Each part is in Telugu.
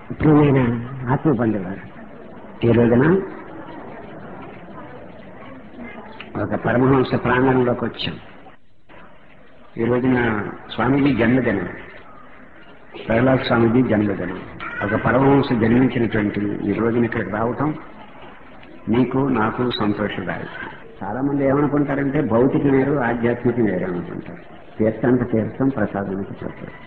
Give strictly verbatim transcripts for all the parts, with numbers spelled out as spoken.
ప్రియమైన ఆత్మ బంధువులారు, ఈ రోజున ఒక పరమహంస ప్రాంగణంలోకి వచ్చాం. ఈ రోజున స్వామీజీ జన్మదినం, ప్రహ్లాద్ స్వామీజీ జన్మదినం. ఒక పరమహంస జన్మించినటువంటి ఈ రోజున ఇక్కడికి రావటం నీకు నాకు సంతోషదాయకం. చాలా మంది ఏమనుకుంటారంటే భౌతిక వేరు ఆధ్యాత్మిక వేరు అనుకుంటారు. తీర్థానికి తీర్థం, ప్రసాదానికి ప్రసాదం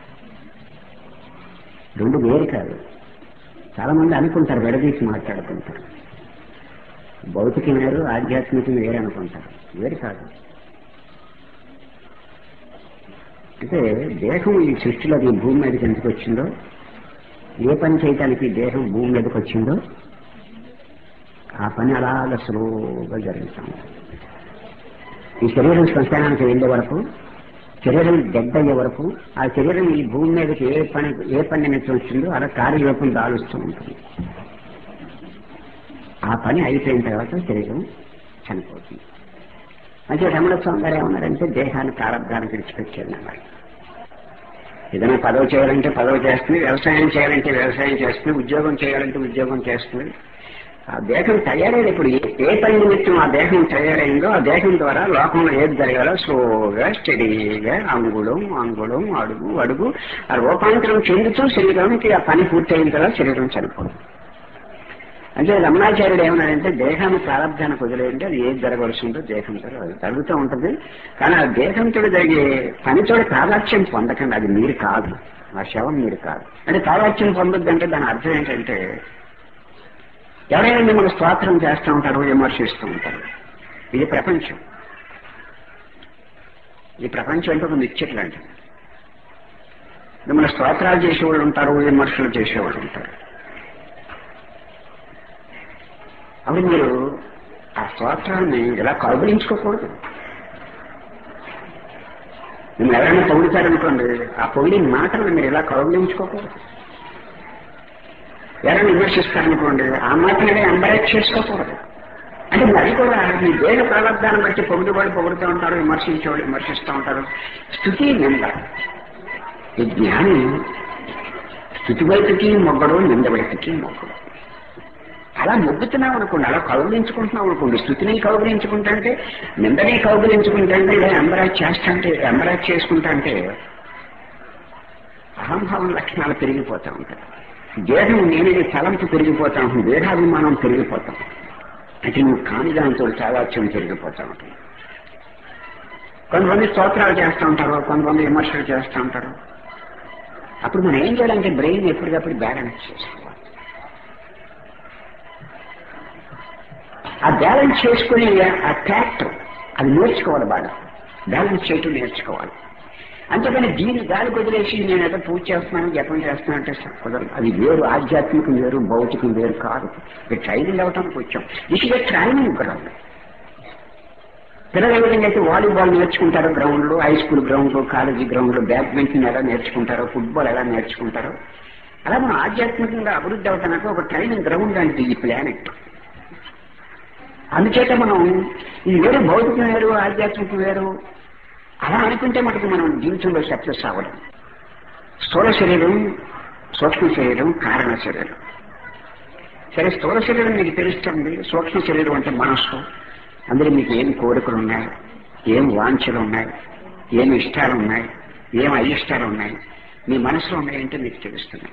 రెండు వేరు కాదు. చాలా మంది అనుకుంటారు, విడదీసి మాట్లాడుకుంటారు. భౌతిక వేరు ఆధ్యాత్మిక వేరు అనుకుంటారు. వేరు కాదు. అంటే దేహం ఈ సృష్టిలో ఈ భూమి మీదకి ఎందుకు వచ్చిందో, ఏ పని చేయటానికి దేహం భూమి మీదకి వచ్చిందో ఆ పని అలాగ స్లోగా జరుగుతాం. ఈ శరీరం శ్మశానానికి వెళ్లే వరకు, శరీరం డెడ్ అయ్యే వరకు ఆ శరీరం ఈ భూమి మీదకి ఏ పని ఏ పని నుంచి వచ్చిందో అలా కార్యరూపం దాలుస్తూ ఉంటుంది. ఆ పని అయిపోయిన తర్వాత శరీరం చనిపోతుంది. అంటే రమణ స్వామి గారు ఏమన్నారంటే దేహాన్ని ప్రారంభానికి విడిచిపెట్టారు అన్నారు. ఏదైనా పదవి చేయాలంటే పదవి చేస్తుంది, వ్యవసాయం చేయాలంటే వ్యవసాయం చేస్తుంది, ఉద్యోగం చేయాలంటే ఉద్యోగం చేస్తుంది. ఆ దేహం తయారైన ఇప్పుడు ఏ పని నిమిత్తం ఆ దేహం తయారైందో ఆ దేహం ద్వారా లోకంలో ఏది జరగాలో స్లోగా స్టడీగా అంగుళం అంగుళం అడుగు అడుగు ఆ రూపాంతరం చెందుతూ శరీరానికి ఆ పని పూర్తయిన తర్వాత శరీరం చనిపోతుంది. అంటే రమణాచార్యుడు ఏమన్నాడంటే దేహాన్ని ప్రారంభానికి వదిలేయంటే అది ఏది జరగవలసి ఉందో దేహంతో అది జరుగుతూ ఉంటుంది. కానీ ఆ దేహంతో జరిగే పనితో తాదాత్యం పొందకండి. అది మీరు కాదు, ఆ శవం మీరు కాదు. అంటే తాదాత్యం పొందొద్దంటే దాని అర్థం ఏంటంటే ఎవరైనా మిమ్మల్ని స్తోత్రం చేస్తూ ఉంటారు, విమర్శిస్తూ ఉంటారు. ఇది ప్రపంచం. ఈ ప్రపంచం అంటే ఒక నిశ్చిత లాంటిది. మిమ్మల్ని స్తోత్రాలు చేసేవాళ్ళు ఉంటారు, విమర్శలు చేసేవాళ్ళు ఉంటారు. అప్పుడు మీరు ఆ స్తోత్రాన్ని ఇలా కౌగులించుకోకూడదు. మీరు ఎవరైనా పొగుడుతారనుకోండి, ఆ పొగిడిన మాటలను మీరు ఇలా కౌగులించుకోకూడదు. ఎవరైనా విమర్శిస్తారనుకోండి, ఆ మాటనే ఎంబరేజ్ చేసుకోకూడదు. అంటే అది కూడా మీ దేహ ప్రారంభాన్ని బట్టి పొగుడుబడి పొగుడుతూ ఉంటారు, విమర్శించేవాళ్ళు విమర్శిస్తూ ఉంటారు. స్థుతి నింద. ఈ జ్ఞాని స్థుతి వైపుకి మొగ్గడు, నింద వైపుకి మొగ్గడు. అలా మొగ్గుతున్నాం అనుకోండి, అలా కౌగులించుకుంటున్నాం అనుకోండి. స్థుతిని కౌగులించుకుంటే, నిందనే కౌగులించుకుంటే, ఇలా ఎంబరాజ్ చేస్తాంటే ఎంబరాజ్ చేసుకుంటా అంటే అహంభావం లక్షణాలు పెరిగిపోతూ ఉంటాయి. దేహం నేనే తలంపు పెరిగిపోతా ఉంటుంది, దేహాభిమానం పెరిగిపోతాం. అంటే నువ్వు కాని దాంతో చాలాత్యం పెరిగిపోతూ ఉంటుంది. కొంతమంది స్తోత్రాలు చేస్తూ ఉంటారు, కొంతమంది విమర్శలు చేస్తూ ఉంటారు. అప్పుడు మనం ఏం చేయాలంటే బ్రెయిన్ ఎప్పటికప్పుడు బ్యాలెన్స్ చేసుకోవాలి. ఆ బ్యాలెన్స్ చేసుకుని ఆ ట్యాక్ట్ అది నేర్చుకోవాలి. బాగా బ్యాలెన్స్ చేయటం నేర్చుకోవాలి. అంతేకాని దీన్ని గాలి వదిలేసి నేను ఏదో పూజ చేస్తున్నాను, జపం చేస్తున్నాను అంటే కుదరదు. అది వేరు, ఆధ్యాత్మికం వేరు, భౌతికం వేరు కాదు. ఇది ట్రైనింగ్ అవటానికి వచ్చాం. This is a training ground. పిల్లలు ఏ విధంగా అయితే వాలీబాల్ నేర్చుకుంటారో గ్రౌండ్లో, హై స్కూల్ గ్రౌండ్లో, కాలేజీ గ్రౌండ్లో, బ్యాడ్మింటన్ ఎలా నేర్చుకుంటారో, ఫుట్బాల్ ఎలా నేర్చుకుంటారో, అలా మనం ఆధ్యాత్మికంగా అభివృద్ధి అవటానికి ఒక ట్రైనింగ్ గ్రౌండ్ అంటే ఈ ప్లానెట్. అందుచేత మనం ఇది వేరు, భౌతికం వేరు, ఆధ్యాత్మికం వేరు అలా అనుకుంటే మనకి మనం జీవితంలో సక్సెస్ అవ్వడం. స్థూల శరీరం, సూక్ష్మ శరీరం, కారణ శరీరం. సరే, స్థూల శరీరం మీకు తెలుస్తుంది. సూక్ష్మ శరీరం అంటే మనస్సు. అందులో మీకు ఏం కోరికలు ఉన్నాయి, ఏం వాంఛలు ఉన్నాయి, ఏం ఇష్టాలు ఉన్నాయి, ఏం అయిష్టాలు ఉన్నాయి, మీ మనసులో ఉన్నాయంటే మీకు తెలుస్తున్నాయి.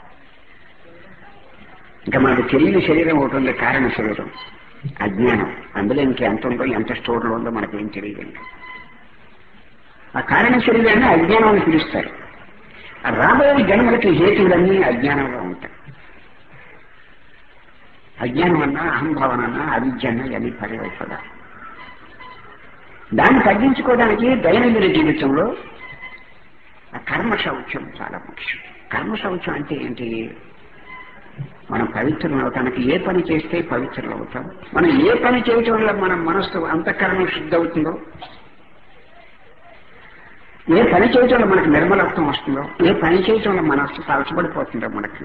ఇంకా మనకు తెలియని శరీరం ఒకటి ఉంది, కారణ శరీరం, అజ్ఞానం. అందులో ఇంకెంత ఉందో, ఎంత స్టోర్లో ఉందో మనకేం తెలియదండి. ఆ కారణ శరీరాన్ని అజ్ఞానం అని పిలుస్తారు. ఆ రాబోయే జన్మలకి హేతువులన్నీ అజ్ఞానంలో ఉంటాయి. అజ్ఞానం అన్నా, అహంభావన అన్నా, అవిద్య అన్నా ఇవన్నీ పర్యవైపదా. దాన్ని తగ్గించుకోవడానికి దైనందిన జీవితంలో ఆ కర్మ శౌచ్యం చాలా ముఖ్యం. కర్మ శౌచ్యం అంటే ఏంటి? మనం పవిత్రులు అవటానికి ఏ పని చేస్తే పవిత్రులు అవుతాం. మనం ఏ పని చేయటం వల్ల మన మనస్సు అంతఃకరణం శుద్ధి అవుతుందో, ఏ పని చేయటం వల్ల మనకు నిర్మలత్వం వస్తుందో, ఏ పని చేయటం వల్ల మనస్సు తలచబడిపోతుందో, మనకి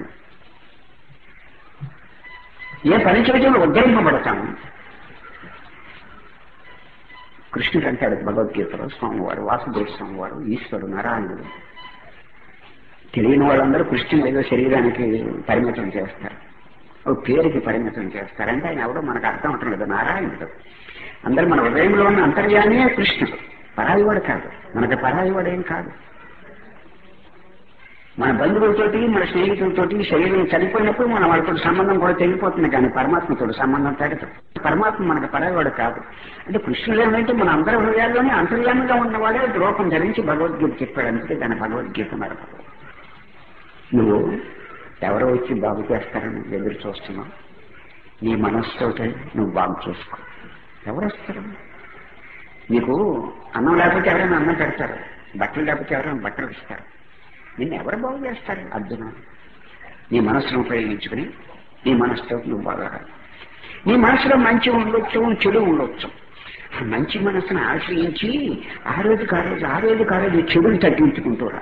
ఏ పని చేయటం వల్ల ఉద్ధరింపబడతాము. కృష్ణుడు అంటాడు భగవద్గీతలో, స్వామివారు, వాసుదేవ స్వామివారు, ఈశ్వరుడు, నారాయణుడు తెలియని వాళ్ళందరూ కృష్ణుని ఏదో శరీరానికి పరిమితం చేస్తారు, ఓ పేరుకి పరిమితం చేస్తారు. అంటే ఆయన ఎవడో మనకు అర్థం అవటం లేదు. నారాయణుడు అందరూ మన హృదయంలో ఉన్న అంతర్యామే కృష్ణుడు, పరాయివాడు కాదు. మనకు పరాయివాడు ఏం కాదు. మన బంధువులతోటి మన స్నేహితులతోటి శరీరం చనిపోయినప్పుడు మన వాళ్ళతో సంబంధం కూడా తెగిపోతుంది, కానీ పరమాత్మతో సంబంధం తెగదు. పరమాత్మ మనకు పరాయివాడు కాదు. అంటే కృష్ణుడు ఏమంటే మన అందరి హృదయాల్లోనే అంతర్యామిగా ఉన్నవాడే రూపం ధరించి భగవద్గీత చెప్పాడు. అందుకే దాని భగవద్గీత మరి నువ్వు ఎవరో వచ్చి బాగు చేస్తారని ఎదురు చూస్తున్నావు. నీ మనస్సుతో నువ్వు బాగు చేసుకో. ఎవరు వస్తారు? నీకు అన్నం లేకపోతే ఎవరైనా అన్నం పెడతారు, బట్టలు లేకపోతే ఎవరైనా బట్టలు ఇస్తారు. నిన్ను ఎవరు బాగు చేస్తారు? అర్జున, నీ మనస్సును ఉపయోగించుకుని నీ మనస్సుతో నువ్వు బాగా. నీ మనసులో మంచి ఉండొచ్చు, చెడు ఉండొచ్చు. మంచి మనసును ఆశ్రయించి ఆ రోజు కారోజు ఆ రోజు కారోజు చెడుని తగ్గించుకుంటూరా.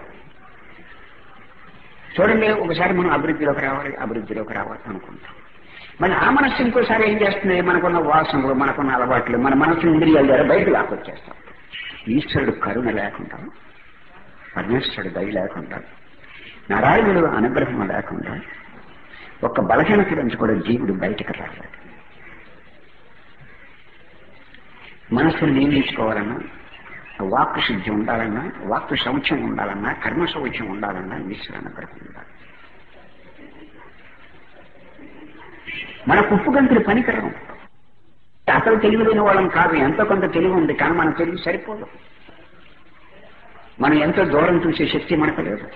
చూడండి, ఒకసారి మనం అభివృద్ధిలోకి రావాలి అభివృద్ధిలోకి రావాలి అనుకుంటాం. మళ్ళీ ఆ మనస్సు ఇంకోసారి ఏం చేస్తుంది? మనకున్న వాసనలు, మనకున్న అలవాట్లు, మన మనసు ఇంద్రియాల ద్వారా బయట లాక్కొచ్చేస్తాం. ఈశ్వరుడు కరుణ లేకుండా, పరమేశ్వరుడు దయ లేకుండా, నారాయణుడు అనుగ్రహం లేకుండా ఒక్క బలహీనత నుంచి కూడా జీవుడు బయటకు రాలేదు. మనస్సును నియమించుకోవాలన్నా, వాక్కు శుద్ధి ఉండాలన్నా, వాక్కు శౌచ్యం ఉండాలన్నా, కర్మ శౌచ్యం ఉండాలన్నా ఈశ్వర అనుగ్రహం ఉండాలి. మన కుప్పు గంతులు పనికరం. అసలు తెలివి లేని వాళ్ళం కాదు, ఎంతో కొంత తెలివి ఉంది, కానీ మన తెలివి సరిపోదు. మనం ఎంతో దూరం చూసే శక్తి మనకు లేదు.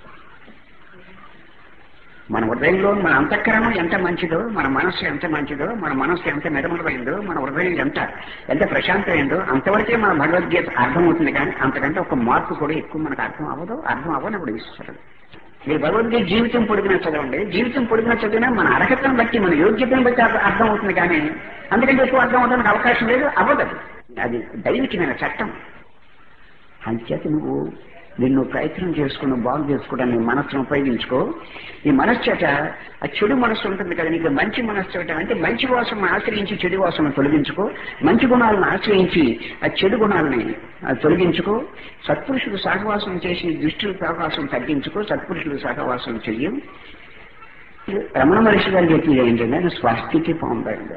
మన హృదయంలో మన అంతఃకరణం ఎంత మంచిదో, మన మనస్సు ఎంత మంచిదో, మన మనస్సు ఎంత నిర్మలమైందో, మన హృదయం ఎంత ఎంత ప్రశాంతమైందో అంతవరకే మన భగవద్గీత అర్థమవుతుంది. కానీ అంతకంటే ఒక మార్పు కూడా ఎక్కువ మనకు అర్థం అవ్వదు. అర్థం అవ్వనప్పుడు ఈశ్వరుడు. మీరు భగవద్గీత జీవితం పొడిగిన చదవండి, జీవితం పొడిగిన చదివినా మన అర్హతను బట్టి, మన యోగ్యతను బట్టి అర్థం అవుతుంది. కానీ అందుకంటే ఎక్కువ అర్థం అవడానికి అవకాశం లేదు, అవ్వదు. అది దైవికమైన చట్టం. అంచేత నువ్వు నిన్ను ప్రయత్నం చేసుకుని బాగు చేసుకోవడానికి నీ మనస్సును ఉపయోగించుకో. ఈ మనస్సు చేత ఆ చెడు మనస్సు ఉంటుంది కదా, నీకు మంచి మనస్సు చేత అంటే మంచి వాసనను ఆశ్రయించి చెడు వాసనను తొలగించుకో. మంచి గుణాలను ఆశ్రయించి ఆ చెడు గుణాలని తొలగించుకో. సత్పురుషుడు సహవాసం చేసి దుష్టుల సహవాసం తగ్గించుకో. సత్పురుషుడు సహవాసం చెయ్యి. రమణ మహర్షి గారు చెప్పి ఏంటంటే స్వస్థితి పొందండి.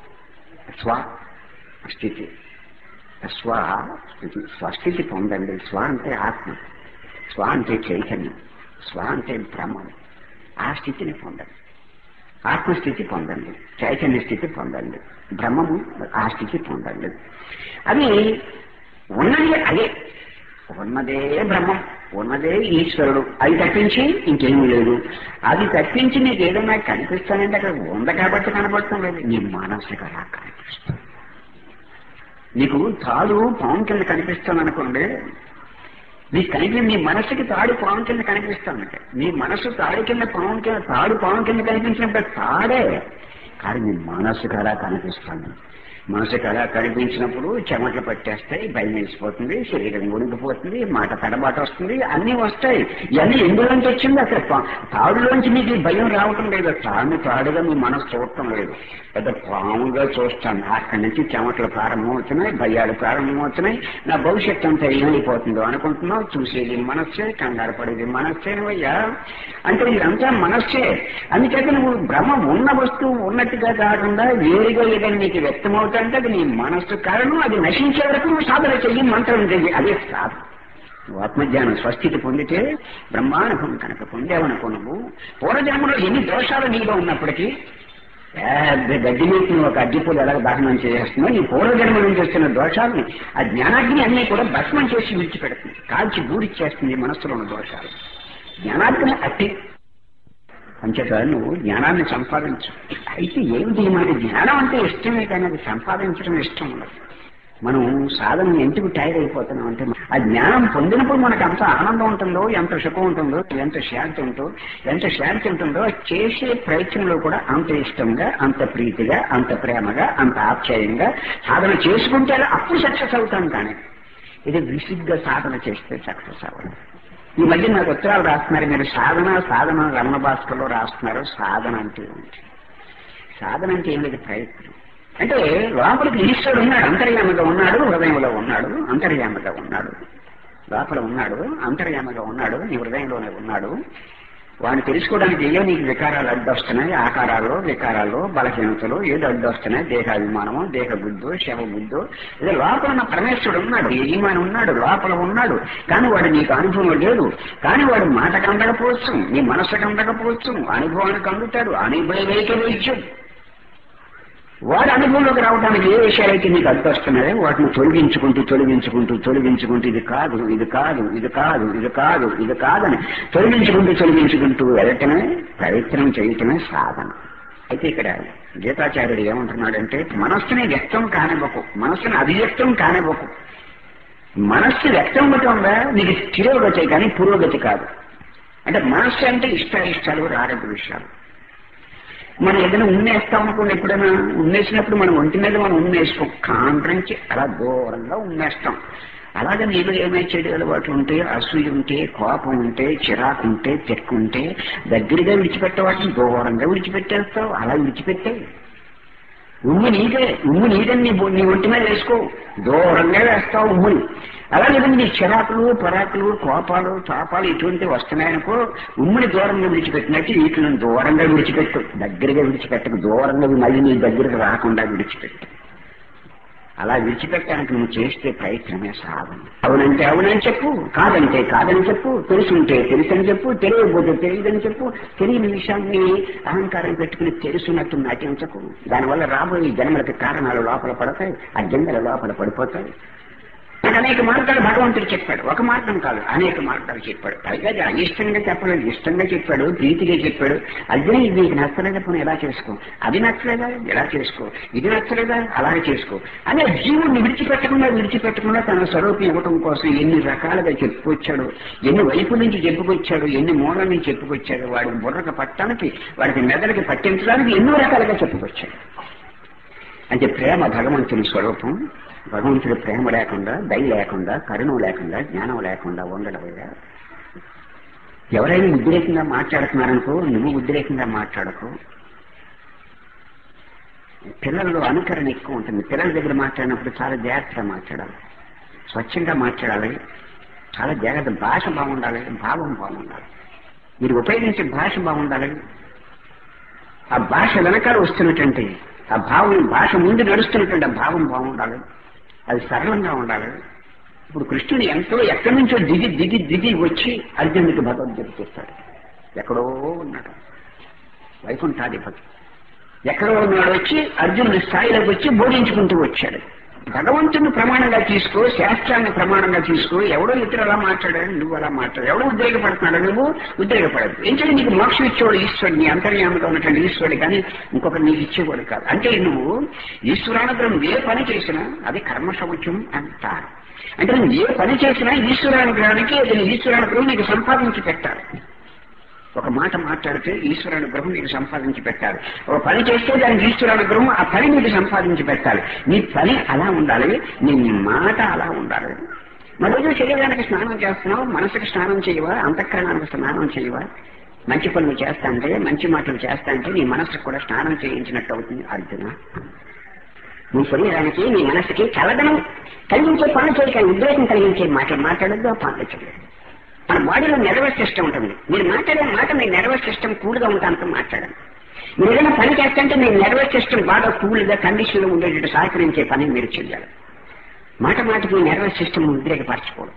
స్వస్థితి స్వ స్థితి స్వస్థితి పొందండి. స్వ అంటే ఆత్మ, స్వ అంటే చైతన్యం, స్వ అంటే బ్రహ్మం. ఆ స్థితిని పొందండి. ఆత్మస్థితి పొందండి, చైతన్య స్థితి పొందండి, బ్రహ్మము ఆ స్థితి పొందండి. అది ఉన్నది, అదే ఉన్నదే బ్రహ్మం, ఉన్నదే ఈశ్వరుడు. అది తప్పించి ఇంకేమీ లేదు. అది తప్పించి నీకు ఏదైనా కనిపిస్తానంటే అక్కడ ఉంది కాబట్టి కనబడటం లేదు, నీ మనసుకు అలా కనిపిస్తుంది. నీకు తాడు పాము కింద కనిపిస్తాను అనుకోండి, నీకు కనిపి నీ మనసుకి తాడు పాము కింద కనిపిస్తానంటే, నీ మనసు తాడు కింద పాము కింద తాడు పాము కింద కనిపించినప్పుడు తాడే, కానీ నీ మనసుకు అలా కనిపిస్తాను. మనసుకు అలా కనిపించినప్పుడు చెమటలు పట్టేస్తాయి, భయం వేసిపోతుంది, శరీరం ఉడికిపోతుంది, మాట తడబాటు వస్తుంది, అన్నీ వస్తాయి. ఇవన్నీ ఎందులోంచి వచ్చింది? అక్కడ తాడులోంచి మీకు భయం రావటం లేదు. తాను తాడుగా మీ మనసు చూడటం లేదు, పెద్ద పాముగా చూస్తాను. అక్కడి నుంచి చెమటలు ప్రారంభమవుతున్నాయి, భయాలు ప్రారంభమవుతున్నాయి. నా భవిష్యత్తు అంతా ఏమైపోతుందో అనుకుంటున్నావు. చూసేది మనస్సే, కంగారు పడేది మనస్సేనవయ్యా. అంటే ఇదంతా మనస్సే. అందుచేత నువ్వు బ్రహ్మ ఉన్న వస్తువు ఉన్నట్టుగా కాకుండా వేరుగా ఏదైనా నీకు వ్యక్తమవుతుంది అంటే అది నీ మనస్సు కారణం. అది నశించే వరకు నువ్వు సాధన చెయ్యి, మంత్రం చెయ్యి, అదే సాధన. నువ్వు ఆత్మజ్ఞానం స్వస్థితి పొందితే బ్రహ్మానుభవం కనుక పొందేవనుకో. నువ్వు పూర్వజన్మలో ఎన్ని దోషాలు నీలో ఉన్నప్పటికీ పెద్ద గడ్డి మీద నువ్వు ఒక అగ్గిపూలు ఎలా దహనం చేస్తున్నావు, ఈ పూర్వజన్మ నుంచి వస్తున్న దోషాలని ఆ జ్ఞానాగ్ని అన్నీ కూడా భస్మం చేసి విడిచిపెడుతుంది, కాల్చి బూడిచ్చేస్తుంది మనస్సులో ఉన్న దోషాలు. జ్ఞానాగ్ని అట్టి అంచేత నువ్వు జ్ఞానాన్ని సంపాదించు. అయితే ఏమిటి మాట? జ్ఞానం అంటే ఇష్టమే, కానీ అది సంపాదించడం ఇష్టం ఉండదు. మనం సాధన ఎందుకు టైర్ అయిపోతున్నాం అంటే, ఆ జ్ఞానం పొందినప్పుడు మనకు అంత ఆనందం ఉంటుందో, ఎంత సుఖం ఉంటుందో, ఎంత శాంతి ఉంటుందో ఎంత శాంతి ఉంటుందో చేసే ప్రయత్నంలో కూడా అంత ఇష్టంగా, అంత ప్రీతిగా, అంత ప్రేమగా, అంత ఆప్యాయంగా సాధన చేసుకుంటే అప్పుడు సక్సెస్ అవుతాం. కానీ ఇది విసిగ్గా సాధన చేస్తే సక్సెస్ అవ్వదు. ఈ మధ్య నాకు ఉత్తరాలు రాస్తున్నారు, మీరు సాధన సాధన రమణ భాస్కర్లో రాస్తున్నారు. సాధన అంటే ఏమిటి? సాధన అంటే ఏం లేదు, ప్రయత్నం. అంటే లోపలికి ఈశ్వరుడు ఉన్నాడు, అంతర్యామిగా ఉన్నాడు, హృదయంలో ఉన్నాడు, అంతర్యామిగా ఉన్నాడు. లోపల ఉన్నాడు, అంతర్యామగా ఉన్నాడు, నీ హృదయంలోనే ఉన్నాడు. వాడిని తెలుసుకోవడానికి ఏదో నీకు వికారాలు అడ్డొస్తున్నాయి, ఆకారాల్లో వికారాల్లో బలహీనతలు ఏదో అడ్డొస్తున్నాయి, దేహాభిమానము, దేహ బుద్ధు, శవ బుద్ధు. ఏదో లోపల ఉన్న పరమేశ్వరుడు ఉన్నాడు, యజమాని ఉన్నాడు, లోపల ఉన్నాడు. కానీ వాడు నీకు అనుభవం లేదు. కానీ వాడు మాటకు అందకపోవచ్చు, నీ మనసుకు అందకపోవచ్చు, అనుభవానికి అందుతాడు. అనుభవైక వైద్యం. వాడి అనుభవంలోకి రావడానికి ఏ విషయాలైతే నీకు అడ్డొస్తున్నాయో వాటిని తొలగించుకుంటూ తొలగించుకుంటూ తొలగించుకుంటూ ఇది కాదు ఇది కాదు ఇది కాదు ఇది కాదు ఇది కాదని తొలగించుకుంటూ తొలగించుకుంటూ వెళ్ళటమే ప్రయత్నం చేయటమే సాధన. అయితే ఇక్కడ గీతాచార్యుడు ఏమంటున్నాడంటే, మనస్సుని వ్యక్తం కానివ్వకు, మనస్సుని అభివ్యక్తం కానివ్వకు. మనస్సు వ్యక్తం అవుతుందా నీకు తిరోగతి కానీ పురోగతి కాదు. అంటే మనస్సు అంటే ఇష్టాయిష్టాలు, రాగద్వేషాలు విషయాలు. మనం ఏదైనా ఉన్నేస్తాం అనుకోండి, ఎప్పుడైనా ఉన్నేసినప్పుడు మనం ఒంటి మీద మనం ఉన్నేసుకోం, కాండ్రించి అలా దూరంగా ఉన్నేస్తాం. అలాగే నీళ్ళు ఏమైనా చెడు అలవాటు ఉంటే, అసూయ ఉంటే, కోపం ఉంటే, చిరాకు ఉంటే, తెక్కు ఉంటే దగ్గరగా విడిచిపెట్టే వాటిని దూరంగా విడిచిపెట్టేస్తావు. అలా విడిచిపెట్టే ఉమ్ము నీదే, ఉమ్ము నీదని నీ నీ ఒంటి మీద వేసుకో, దూరంగా వేస్తావు ఉమ్ముని. అలాగే నీ చిరాకులు, పరాకులు, కోపాలు, తాపాలు ఇటువంటి వస్తున్నాయనుకో, ఉమ్ముని దూరంగా విడిచిపెట్టినట్టు వీటిని దూరంగా విడిచిపెట్టు. దగ్గరగా విడిచిపెట్టకు, దూరంగా మళ్ళీ నీ దగ్గరకు రాకుండా విడిచిపెట్టు. అలా విడిచిపెట్టడానికి నువ్వు చేస్తే ప్రయత్నమే సాధన. అవునంటే అవునని చెప్పు, కాదంటే కాదని చెప్పు, తెలుసుంటే తెలుసని చెప్పు, తెలియకపోతే తెలియదని చెప్పు. తెలియని విషయాన్ని అహంకారం పెట్టుకుని తెలుసున్నట్టు నటించకు. దానివల్ల రాబోయే జన్మలకి కారణాలు లోపల పడతాయి, అజెండల లోపల పడిపోతాయి. అనేక మార్గాలు భగవంతుడు చెప్పాడు, ఒక మార్గం కాదు, అనేక మార్గాలు చెప్పాడు. పైగా అయిష్టంగా చెప్పలేదు, ఇష్టంగా చెప్పాడు, ప్రీతిగా చెప్పాడు. అదే ఇది నీకు నచ్చలేదా, పోనీ ఎలా చేసుకో, అది నచ్చలేదా ఎలా చేసుకో, ఇది నచ్చలేదా అలాగే చేసుకో అనే జీవుడిని విడిచిపెట్టకుండా విడిచిపెట్టకుండా తన స్వరూపం ఇవ్వటం కోసం ఎన్ని రకాలుగా చెప్పుకొచ్చాడు, ఎన్ని వైపు నుంచి చెప్పుకొచ్చాడు, ఎన్ని మూలల నుంచి చెప్పుకొచ్చాడు. వాడికి బుర్రకు పట్టడానికి, వాడికి మెదడుకి పట్టించడానికి ఎన్నో రకాలుగా చెప్పుకొచ్చాడు. అంటే ప్రేమ భగవంతుని స్వరూపం. భగవంతుడి ప్రేమ లేకుండా, దయ లేకుండా, కరుణ లేకుండా, జ్ఞానం లేకుండా ఉండడం. ఎవరైనా ఉద్రేకంగా మాట్లాడుతున్నారనుకో, నువ్వు ఉద్రేకంగా మాట్లాడకు. పిల్లల్లో అనుకరణ ఎక్కువ ఉంటుంది. పిల్లల దగ్గర మాట్లాడినప్పుడు చాలా జాగ్రత్తగా మాట్లాడాలి, స్వచ్ఛంగా మాట్లాడాలి, చాలా జాగ్రత్త. భాష బాగుండాలి, భావం బాగుండాలి. మీరు ఉపయోగించే భాష బాగుండాలి. ఆ భాష వెనకాల వస్తున్నటువంటి ఆ భావం, భాష ముందు నడుస్తున్నటువంటి ఆ భావం బాగుండాలి, అది సరళంగా ఉండాలి. ఇప్పుడు కృష్ణుడు ఎంతో ఎక్కడి నుంచో దిగి దిగి దిగి వచ్చి అర్జునుడికి భగవద్గీత చేస్తాడు. ఎక్కడో ఉన్నాడు వైకుంఠాధిపతి, ఎక్కడో ఉన్నాడు వచ్చి అర్జునుడి స్థాయిలోకి వచ్చి బోధించుకుంటూ వచ్చాడు. భగవంతుని ప్రమాణంగా తీసుకో, శాస్త్రాన్ని ప్రమాణంగా తీసుకో. ఎవడో ఇతరు అలా మాట్లాడాడు, నువ్వు అలా మాట్లాడు. ఎవడో ఉద్రేకపడుతున్నాడు, నువ్వు ఉద్రేకపడదు. ఎందుకంటే నీకు మోక్షం ఇచ్చేవాడు ఈశ్వరుడు, నీ అంతర్యామంలో ఉన్నటువంటి ఈశ్వరుడు, కానీ ఇంకొకటి నీకు ఇచ్చేవాడు కాదు. అంటే నువ్వు ఈశ్వరానుగ్రహం ఏ పని చేసినా అది కర్మ సముచ్చయం అంటారు. అంటే నువ్వు ఏ పని చేసినా ఈశ్వరానుగ్రహానికి అది ఈశ్వరానుగ్రహం నీకు సంపాదించి పెట్టాలి. ఒక మాట మాట్లాడితే ఈశ్వరానుగ్రహం నీకు సంపాదించి పెట్టాలి. ఒక పని చేస్తే దానికి ఈశ్వరానుగ్రహం ఆ పని నీకు సంపాదించి పెట్టాలి. నీ పని అలా ఉండాలి, నీ మాట అలా ఉండాలి. మరోజు శరీరానికి స్నానం చేస్తున్నావు, మనసుకి స్నానం చేయవా, అంతఃకరణానికి స్నానం చేయవా? మంచి పనులు చేస్తా అంటే, మంచి మాటలు చేస్తా అంటే నీ మనసుకు కూడా స్నానం చేయించినట్టు అవుతుంది అర్జున. నీ శరీరానికి, నీ మనసుకి చల్లదనం కలిగించే పనులు చేయక, ఉద్రేకం కలిగించే మాటలు మాట్లాడద్దు, ఆ పనులు చేయలేదు. మన బాడీలో నెర్వస్ సిస్టమ్ ఉంటుంది. మీరు మాట్లాడే మాట మీ నెర్వస్ సిస్టమ్ కూల్గా ఉంటాంతో మాట్లాడండి. మీరు ఏదైనా పని చేస్తుంటే మీ నెర్వస్ సిస్టమ్ బాగా కూల్గా కండిషన్లో ఉండేటట్టు సహకరించే పని మీరు చేయాలి. మాట మాటకి మీ నెర్వస్ సిస్టమ్ ఉద్రేకపరచుకోవడం.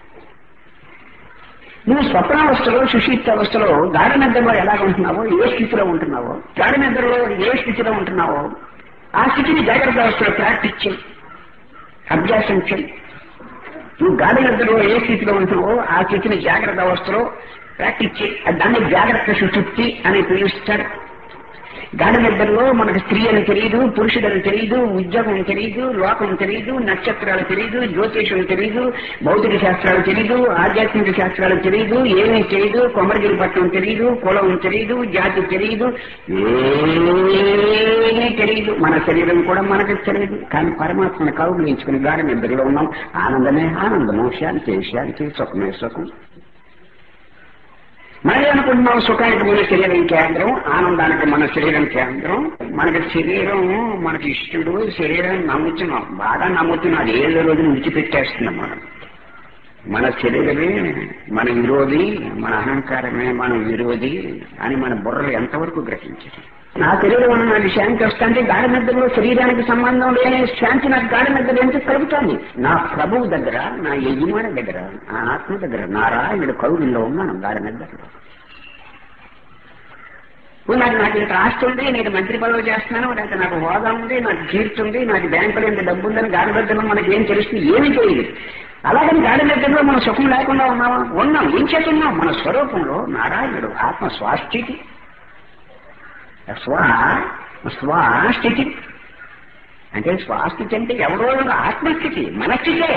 నువ్వు స్వప్నావస్థలో, సుషుప్తావస్థలో, గాఢ నిద్రలో ఎలా ఉంటున్నావో, ఏ స్థితిలో ఉంటున్నావో, గాఢ నిద్రలో ఏ స్థితిలో ఉంటున్నావో ఆ స్థితిని జాగ్రత్త అవస్థలో ప్రాక్టీస్ చేయి, అభ్యాసం చేయి. నువ్వు గాఢ నిద్రలో ఏ స్థితిలో ఉంటున్నావో ఆ స్థితిని జాగ్రత్త అవస్థలో ప్రాక్టీస్ చేయి. దాన్ని జాగ్రత్త సుషుప్తి అని పిలుస్తారు. గాఢ నిద్రలో మనకు స్త్రీ అని తెలియదు, పురుషుడని తెలియదు, ఉద్యోగం తెలియదు, లోకం తెలియదు, నక్షత్రాలు తెలియదు, జ్యోతిషం తెలియదు, భౌతిక శాస్త్రాలు తెలియదు, ఆధ్యాత్మిక శాస్త్రాలు తెలియదు, ఏమీ తెలియదు, కొమరగిరి పట్టణం తెలియదు, కులం తెలియదు, జాతి తెలియదు, ఏమీ తెలియదు. మన శరీరం కూడా మనకు తెలియదు. కానీ పరమాత్మను కౌగులించుకుని గాఢ నిద్రలో ఉన్నాం. ఆనందమే ఆనందము, శాంతి శాంతి, సుఖమే సుఖం. మనమే అనుకుంటున్నాం సుఖానికి మన శరీరం కేంద్రం, ఆనందానికి మన శరీరం కేంద్రం. మనకి శరీరం మనకి ఇష్టడు, శరీరాన్ని నమ్ముతున్నాం, బాగా నమ్ముతున్నాం. ఏళ్ళ రోజులు విడిచిపెట్టేస్తున్నాం. మనం మన శరీరమే మన విరోధి, మన అహంకారమే మన విరోధి అని మన బుర్రలు ఎంతవరకు గ్రహించారు. నా శరీరం ఉన్న నాకు శాంతి వస్తుంటే గాఢ నిద్రలో శరీరానికి సంబంధం లేని శాంతి నాకు గాఢ నిద్ర ఎందుకు కలుగుతుంది? నా ప్రభువు దగ్గర, నా యజమాని దగ్గర, ఆ ఆత్మ దగ్గర నారాయణుడు కరువుల్లో ఉన్నాను గాఢ నిద్రలో. నాకు నాకు ఇంత ఆస్తి ఉంది, నేను మంత్రి పదవి చేస్తున్నాను, లేకపోతే నాకు హోదా ఉంది, నాకు కీర్తి ఉంది, నాకు బ్యాంకులో ఇంత డబ్బు ఉందని గాఢ నిద్రలో మనకి ఏం తెలుస్తుంది? ఏమీ తెలియదు. అలాగని గాఢ నిద్రలో మనం సుఖం లేకుండా ఉన్నామా? ఉన్నాం. ఏం చేస్తున్నాం? మన స్వరూపంలో నారాయణుడు ఆత్మ స్వాస్థితి, స్వ స్వస్థితి అంటే స్వాస్థితి అంటే ఎవరో ఆత్మస్థితి, మనస్థితే.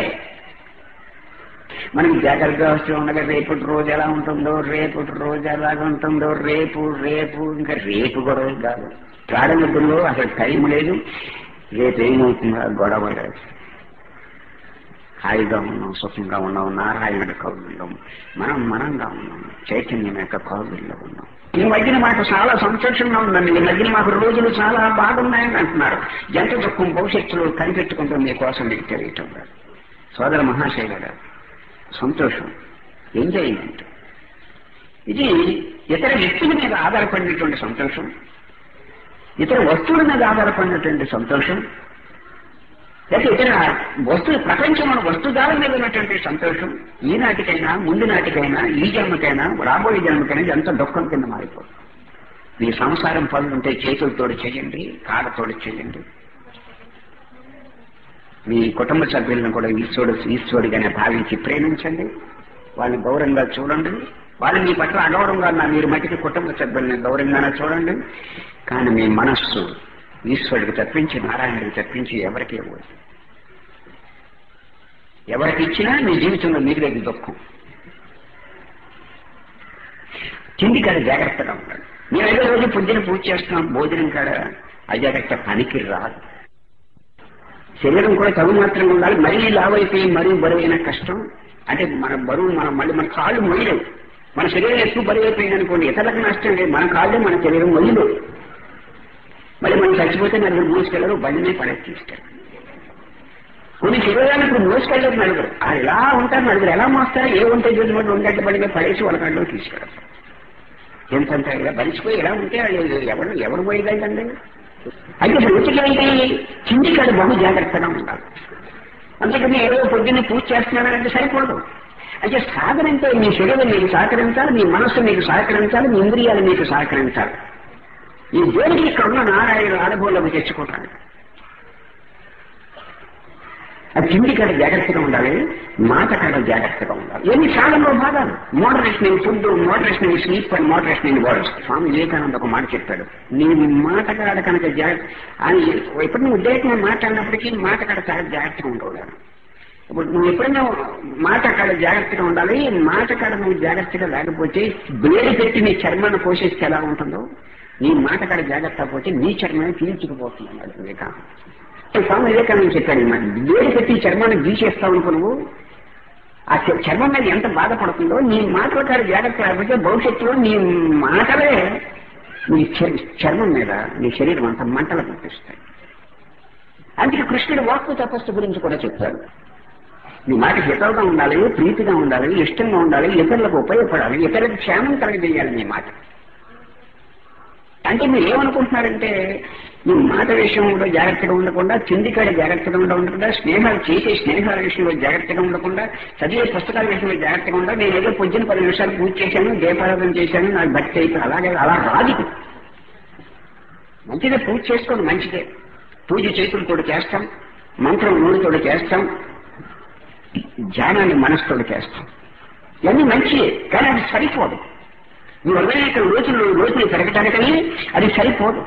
మనం జాగ్రత్తగా వస్తూ ఉండగా రేపటి రోజు ఎలా ఉంటుందో, రేపటి రోజు ఎలాగ ఉంటుందో, రేపు రేపు ఇంకా రేపు గొడవ కాదు. గాఢ నిద్రలో అసలు టైం లేదు, రేపు ఏమవుతుందో గొడవ లేదు. హాయిగా ఉన్నాం, సుఖంగా ఉన్నాం, నారాయణుడి కౌగుల్లో మనం మనంగా ఉన్నాం, చైతన్యం యొక్క కౌగుల్లో ఉన్నాం. ఈ మధ్యన మాకు చాలా సంతోషంగా ఉందండి, ఈ మధ్యన మాకు రోజులు చాలా బాగున్నాయని అంటున్నారు. ఎంత దుఃఖం భవిష్యత్తులో కనిపెట్టుకుంటూ మీకోసం మీకు తెలియటం లేదు. సోదర మహాశైల గారు, సంతోషం, ఎంజాయ్మెంట్ ఇది ఇతర వ్యక్తుల మీద ఆధారపడినటువంటి సంతోషం, ఇతర వస్తువుల మీద ఆధారపడినటువంటి సంతోషం, లేకపోతే ఇతర వస్తువు ప్రపంచంలో వస్తుదాల మీద ఉన్నటువంటి సంతోషం ఈనాటికైనా ముందు నాటికైనా ఈ జన్మకైనా రాబోయే జన్మకైనా ఎంత దుఃఖం కింద మారిపోతుంది. మీ సంసారం పనులుంటే చేతులతోడు చేయండి, కాళ్ళతోడు చేయండి. మీ కుటుంబ సభ్యులను కూడా ఈశ్వరుడు ఈశ్వరుడిగానే భావించి ప్రేమించండి, వాళ్ళని గౌరవంగా చూడండి. వాళ్ళు మీ పట్ల అగౌరవంగా మీరు మట్టికి కుటుంబ సభ్యులని గౌరవంగానే చూడండి. కానీ మీ మనస్సు ఈశ్వరుడికి తప్పించి, నారాయణుడికి తప్పించి ఎవరికి ఇవ్వదు. ఎవరికి ఇచ్చినా మీ జీవితంలో మిగిలేదు దుఃఖం. తిండి కాడ జాగ్రత్తగా ఉండాలి. మేము ఐదో రోజు పొద్దున పూజ చేస్తున్నాం, భోజనం కాడ అజాగ్రత్త పనికి రాదు. శరీరం కూడా తగు మాత్రంగా ఉండాలి. మరీ లావైపోయి మరీ బరువైన కష్టం. అంటే మన బరువు మనం మళ్ళీ మన కాళ్ళు మొయ్యలేవు. మన శరీరం ఎక్కువ బరువు అయిపోయింది అనుకోండి, ఇతరులకు నష్టం లేదు, మన కాళ్ళు మన శరీరం మొయ్యలేవు. మళ్ళీ మనం చచ్చిపోతే నలుగురు మోసుకెళ్ళరు, బండినే పడేసి తీసుకెళ్ళరు. కొన్ని శరీరాన్ని ఇప్పుడు మోసుకెళ్ళరు నలుగురు, అది ఎలా ఉంటారు, నలుగురు ఎలా మోస్తారు? ఏ ఉంటే చూసి కూడా ఉండేట్టు బండిగా పడేసి వాళ్ళ కాళ్ళు తీసుకెళ్ళరు. ఎంతంత ఇలా బలిసిపోయి ఎలా ఉంటే ఎవరు ఎవరు పోయేదండి. అయితే ఇప్పుడు ఉచికైతే కింది కాడ బహు జాగ్రత్తగా ఉండాలి. అందుకని ఏదో పొద్దున్నే పూజ చేస్తున్నానంటే సరిపోదు. అయితే సాధన అంటే మీ శరీరం మీకు సహకరించాలి, మీ మనస్సు మీకు సహకరించాలి, మీ ఇంద్రియాలు మీకు సహకరించాలి. ఈ దేనికి ఇక్కడ ఉన్న నారాయణ అనుభవంలోకి తెచ్చుకుంటాను. అది కింది కాడ జాగ్రత్తగా ఉండాలి, మాట కాడ జాగ్రత్తగా ఉండాలి. ఎన్ని సాధనలో భాగాలు, moderation in food, moderation in sleep and moderation in words. Swami Vivekananda ఒక మాట చెప్పాడు, నీ మాట కాడ కనుక జాగ్రత్త అని. ఎప్పుడు నువ్వు ఉద్దేశంగా మాట్లాడినప్పటికీ మాట కాడ చాలా జాగ్రత్తగా ఉండవు. ఇప్పుడు నువ్వు ఎప్పుడైనా మాట కాడ జాగ్రత్తగా ఉండాలి. మాట కాడ నువ్వు జాగ్రత్తగా లేకపోతే వేడి పెట్టి నీ చర్మాన్ని పోషిస్తే ఎలా ఉంటుందో, నీ మాట కాడ జాగ్రత్త పోతే నీ చర్మాన్ని పీల్చుకుపోతుంది అన్నాడు వివేకానంద. స్వామి వివేకానంద చెప్పాడు, వేడి పెట్టి చర్మాన్ని గీసేస్తావు అనుకో, నువ్వు ఆ చర్మం మీద ఎంత బాధపడుతుందో, నీ మాటల కాడ జాగ్రత్త లేకపోతే భవిష్యత్తులో నీ మాటలే నీ చర్మం మీద నీ శరీరం అంతా మంటలు పుట్టిస్తాయి. అందుకే కృష్ణుడు వాక్కు తపస్సు గురించి కూడా చెప్తాడు. నీ మాట హితంగా ఉండాలి, ప్రీతిగా ఉండాలి, ఇష్టంగా ఉండాలి, ఇతరులకు ఉపయోగపడాలి, ఇతరులకు క్షేమం కలిగజేయాలి నీ మాట. అంటే మీరు ఏమనుకుంటున్నారంటే ఈ మాట విషయంలో జాగ్రత్తగా ఉండకుండా, కిందికాడ జాగ్రత్తగా ఉండకుండా, స్నేహాలు చేసే స్నేహాల విషయంలో జాగ్రత్తగా ఉండకుండా, చదివే పుస్తకాల విషయంలో జాగ్రత్తగా ఉండా, నేను ఏదో పొద్దున పది నిమిషాలు పూజ చేశాను, దీపారాధన చేశాను, నాకు భక్తి అయిపోయి అలాగే అలా రాదు. మంచిదే, పూజ చేసుకోండి, మంచిదే. పూజ చేతులతోటి చేస్తాం, మంత్రం నూనెతోటి చేస్తాం, ధ్యానాన్ని మనసుతోటి చేస్తాం. ఇవన్నీ మంచిదే, కానీ అది సరిపోదు. నువ్వు అనేక రోజులు రోజులు పెరగటానికని అది సరిపోదు.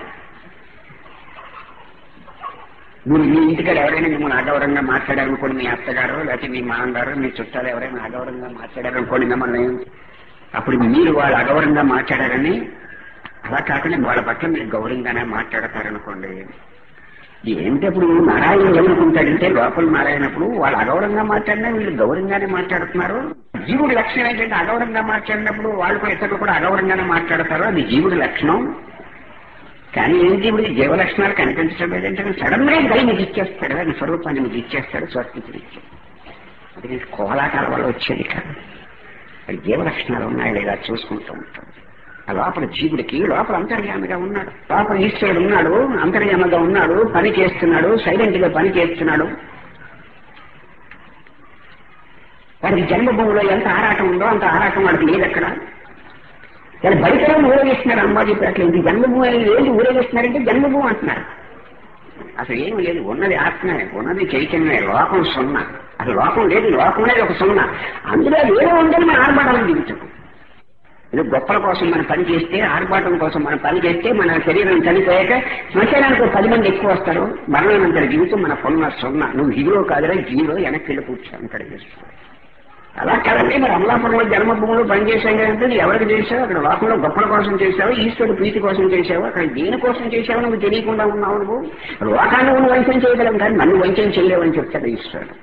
మీరు మీ ఇంటికాడ ఎవరైనా మిమ్మల్ని అగౌరవంగా మాట్లాడారనుకోండి, మీ అత్తగారు లేకపోతే మీ మామగారు మీ చుట్టాలు ఎవరైనా అగౌరవంగా మాట్లాడారనుకోండి మిమ్మల్ని, అప్పుడు మీరు వాళ్ళు అగౌరవంగా మాట్లాడారని అలా కాకుండా వాళ్ళ పట్ల మీరు గౌరవంగానే మాట్లాడతారనుకోండి. ఏంటి అప్పుడు నారాయణ ఏమనుకుంటాడంటే, లోపల నారాయణప్పుడు వాళ్ళు అగౌరవంగా మాట్లాడినా వీళ్ళు గౌరవంగానే మాట్లాడుతున్నారు. జీవుడి లక్షణం ఏంటంటే అగౌరవంగా మాట్లాడినప్పుడు వాళ్ళు కూడా ఇతరులు కూడా అగౌరవంగానే మాట్లాడతారు, అది జీవుడి లక్షణం. కానీ ఏం జీవుడి జీవ లక్షణాలు కనిపించడం లేదంటే సడన్ గా గై మీకు ఇచ్చేస్తాడు, అది స్వరూపాన్ని మీకు ఇచ్చేస్తాడు, స్వస్థితిని ఇచ్చేస్తాడు. అది నీకు కోలాటాల వల్ల వచ్చేది కాదు. అది జీవలక్షణాలు ఉన్నాయి లేదా చూసుకుంటూ ఉంటాం. ఆ లోపల జీవుడికి లోపల అంతర్యామిగా ఉన్నాడు, లోపల ఈశ్వరుడు ఉన్నాడు, అంతర్యామిగా ఉన్నాడు, పని చేస్తున్నాడు, సైలెంట్ గా పని చేస్తున్నాడు. వాడికి జన్మభూమిలో ఎంత ఆరాటం ఉందో అంత ఆరాటం వాడికి లేదు. అక్కడ ఇలా బయటలో ఊరేగిస్తున్నారు. అంబాజీపేటలో ఇంటి జన్మభూమి ఏంటి ఊరేగిస్తున్నారంటే జన్మభూమి అంటున్నారు. అసలు ఏమి లేదు, ఉన్నది ఆత్మే, ఉన్నది చైతన్యమే, లోకం సున్నా. అసలు లోకం లేదు, లోకం అనేది ఒక సున్నా. అందులో ఏదో ఉందని మనం ఆర్భాటాలను దిగుతాం. ఇది గొప్పల కోసం మనం పని చేస్తే, ఆర్భాటం కోసం మనం పని చేస్తే మన శరీరం చనిపోయాక శ్మశానానికి పది మంది ఎక్కువ వస్తారు. మరణానంతర జీవితం మన పొన్న సున్నా. నువ్వు హీరో కాదురా, జీరో వెనక్కి వెళ్ళి కూర్చోంటాడు చేస్తాడు. అలా కదండి. మరి అమలాపురంలో జన్మభూమిలో పనిచేసాం కదంటే ఎవరికి చేసావు? అక్కడ లోకంలో గొప్పల కోసం చేసావు, ఈశ్వరుడు ప్రీతి కోసం చేసావు. అక్కడ దేని కోసం చేసావు నువ్వు తెలియకుండా ఉన్నావు. నువ్వు లోకాన్ని నువ్వు వంచన చేయగలం కానీ నన్ను వంచన చేయలేవని చెప్తాడు ఈశ్వరుడు.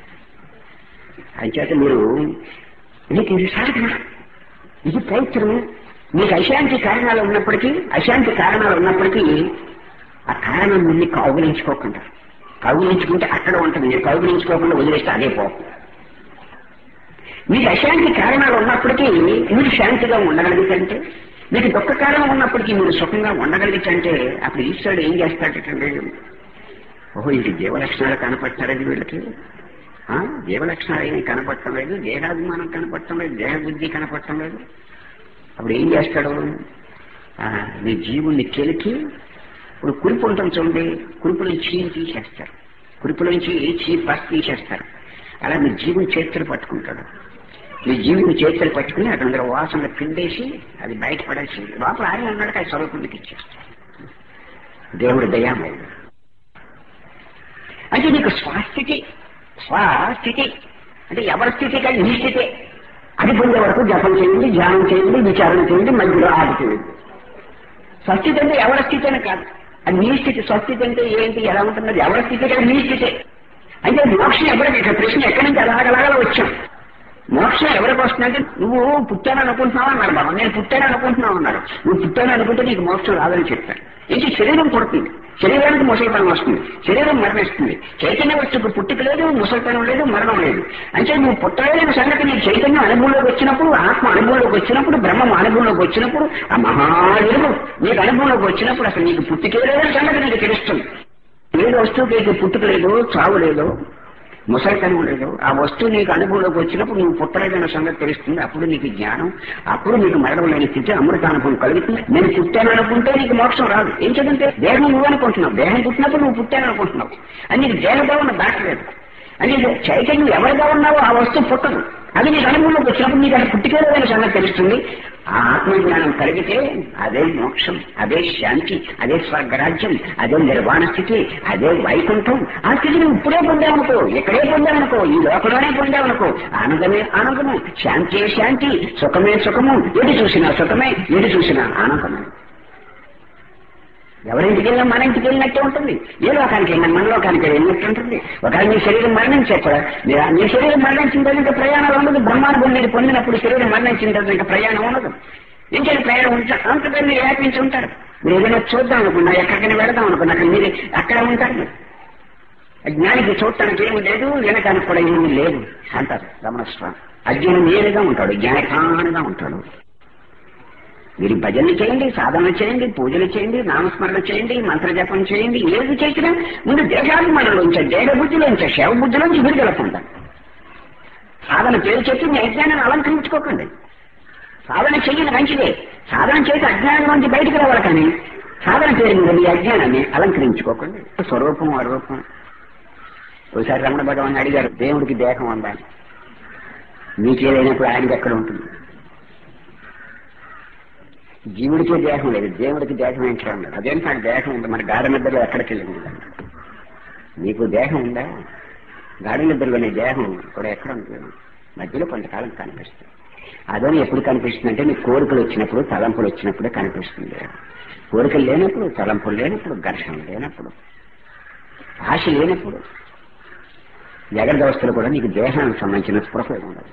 అంచేత మీరు నీకు ఇది సాధన, ఇది ప్రయత్నం. మీకు అశాంతి కారణాలు ఉన్నప్పటికీ అశాంతి కారణాలు ఉన్నప్పటికీ ఆ కారణం నుండి కౌగులించుకోకుండా, కౌగులించుకుంటే అక్కడ ఉంటుంది. మీరు కౌగులించుకోకుండా వదిలేస్తే అదే పోతుంది. మీకు అశాంతి కారణాలు ఉన్నప్పటికీ మీరు శాంతిగా ఉండగలిగితే, మీకు దుఃఖ కారణం ఉన్నప్పటికీ మీరు సుఖంగా ఉండగలిగితే అప్పుడు ఈశ్వరుడు ఏం చేస్తాడంటే, ఓహో ఇది జీవలక్షణాలు కనపడతారది వీళ్ళకి, జీవలక్షణాలు ఏమీ కనపడటం లేదు, దేహాభిమానం కనపడటం లేదు, దేహబుద్ధి కనపడటం లేదు. అప్పుడు ఏం చేస్తాడు, మీ జీవుణ్ణి కెలికి ఇప్పుడు కురుపు ఉంటుంది చూడండి, కురుపుల నుంచి చీని తీసేస్తారు, కురుపుల నుంచి చీ పసి తీసేస్తారు. అలా మీ జీవుని చేతులు పట్టుకుంటాడు. మీ జీవుని చేతులు పట్టుకుని అక్కడ వాసనలు పిండేసి అది బయటపడేసి లోపల ఆయన అన్నాడు అది స్వరూపుడికి ఇచ్చేస్తాడు. దేవుడు దయామయుడు. అంటే నీకు స్వస్థితి, స్వస్థితి అంటే ఎవరి స్థితి కానీ నీ స్థితే. అది పొందే వరకు జపం చేయండి, ధ్యానం చేయండి, విచారణ చేయండి, మధ్యలో ఆది చేయండి. స్వస్థితి అంటే ఎవరి స్థితి అని కాదు, అది నీ స్థితి. స్వస్థితి అంటే ఏంటి, ఎలా ఉంటున్నది, ఎవరి స్థితి కానీ నీ స్థితే. అంటే మోక్షం ఎవరికి, ఇక్కడ ప్రశ్న ఎక్కడి నుంచి అలాగలాగా వచ్చాం. మోక్షం ఎవరికి వస్తుందంటే నువ్వు పుట్టాను అనుకుంటున్నావు అన్నారు బాబు, నేను పుట్టాను అనుకుంటున్నావు అన్నారు. నువ్వు పుట్టాను అనుకుంటే నీకు మోక్షం రాదని చెప్పాను. ఇంటి శరీరం పుడుతుంది, శరీరానికి ముసలితనం వస్తుంది, శరీరం మరణిస్తుంది. చైతన్య వస్తువుకు పుట్టుక లేదు, ముసలితనం లేదు, మరణం లేదు. అంటే నువ్వు పుట్టలేని సంగతి నీకు చైతన్యం అనుభవంలోకి వచ్చినప్పుడు, ఆత్మ అనుభవంలోకి వచ్చినప్పుడు, బ్రహ్మం అనుభవంలోకి వచ్చినప్పుడు, ఆ మహాయుడు నీకు అనుభవంలోకి వచ్చినప్పుడు అసలు నీకు పుట్టుకే లేదని సంగతి నీకు తెలుస్తుంది. ఏదో వస్తువుకి పుట్టుక లేదు, చావు లేదు, ముసలితనం లేదు. ఆ వస్తువు నీకు అనుభవంలోకి వచ్చినప్పుడు నువ్వు పుట్టలేదన్న సంగతి తెలుస్తుంది. అప్పుడు నీకు జ్ఞానం, అప్పుడు నీకు మరణం లేని స్థితి, అమృతానుభవం కలుగుతుంది. నేను పుట్టాను అనుకుంటే నీకు మోక్షం రాదు. ఏం చదివితే దేహం నువ్వు అనుకుంటున్నావు, దేహం పుట్టినప్పుడు నువ్వు పుట్టాను అనుకుంటున్నావు. అని నీకు దేహభావన దాటలేదు. అని చైతన్యం ఎవరిగా ఉన్నావో ఆ వస్తువు పుట్టదు. అది నీకు అనుభవంలోకి వచ్చినప్పుడు నీకు అది పుట్టికేలేదన్న సంగతి తెలుస్తుంది. ఆ ఆత్మజ్ఞానం కలిగితే అదే మోక్షం, అదే శాంతి, అదే స్వర్గరాజ్యం, అదే నిర్వాణ స్థితి, అదే వైకుంఠం. ఆ స్థితి నువ్వు ఇప్పుడే పొందావనుకో, ఎక్కడే పొందావనుకో, ఈ లోకంలోనే పొందావనుకో. ఆనందమే ఆనందము, శాంతి శాంతి, సుఖమే సుఖము. ఎటు చూసినా సుఖమే, ఎటు చూసినా ఆనందమే. ఎవరింటికి వెళ్ళినా మన ఇంటికి వెళ్ళినట్టే ఉంటుంది. ఏ లోకానికి వెళ్ళినా మన లోకానికి వెళ్ళినట్టు ఉంటుంది. ఒకవేళ మీ శరీరం మరణించే కూడా మీ శరీరం మరణించిన తర్వాత ఇంకా ప్రయాణాలు ఉండదు. బ్రహ్మానుభవం మీరు పొందినప్పుడు శరీరం మరణించిన తర్వాత ఇంకా ప్రయాణం ఉండదు. ఇంకేం ప్రయాణం ఉంటారు, అంతగా మీరు వ్యాపించి ఉంటారు. మీరు ఏదైనా చూద్దాం అనుకున్నా, ఎక్కడికైనా వెళదాం అనుకున్నా అక్కడ మీరు అక్కడ ఉంటారు. జ్ఞానికి చూడటానికి ఏమి లేదు, వినటానికి కూడా ఏమీ లేదు అంటారు రమణస్వామి. అజ్ఞానం నేరుగా ఉంటాడు, జ్ఞానకానుగా ఉంటాడు. మీరు భజనలు చేయండి, సాధన చేయండి, పూజలు చేయండి, నామస్మరణ చేయండి, మంత్రజపం చేయండి. ఏది చేసినా ముందు దేహాభిమానంలోంచే, దేహబుద్ధిలోంచే, శవబుద్ధిలోంచి విడుదల పొందాలి. సాధన పేరు చెప్పి మీ అజ్ఞానాన్ని అలంకరించుకోకండి. సాధన చెయ్యని మంచిదే, సాధన చేసి అజ్ఞానం నుంచి బయటకు రావాలి. కానీ సాధన పేరు మీద మీ అజ్ఞానాన్ని అలంకరించుకోకండి. స్వరూపం అరూపం. ఒకసారి రమణ భగవాన్ అడిగారు, దేవుడికి దేహం ఉండాలి, మీకేదైనప్పుడు ఆయనకి ఎక్కడ ఉంటుంది? జీవుడికే దేహం లేదు, దేవుడికి దేహం ఏంటో అన్నాడు. అదేంటి నాకు దేహం ఉంది, మరి గాఢ నిద్రలో ఎక్కడికి వెళ్ళింది అన్నాడు. నీకు దేహం ఉందా? గాఢ నిద్రలో నీ దేహం కూడా ఎక్కడ ఉంటుంది? మధ్యలో కొంతకాలం కనిపిస్తుంది. అదే ఎప్పుడు కనిపిస్తుంది అంటే నీ కోరికలు వచ్చినప్పుడు, తలంపులు వచ్చినప్పుడే కనిపిస్తుంది. కోరికలు లేనప్పుడు, తలంపులు లేనప్పుడు, ఘర్షణ లేనప్పుడు, ఆశ లేనప్పుడు, జాగ్రత్త అవస్థలు కూడా నీకు దేహానికి సంబంధించిన స్పృహ ఉండదు.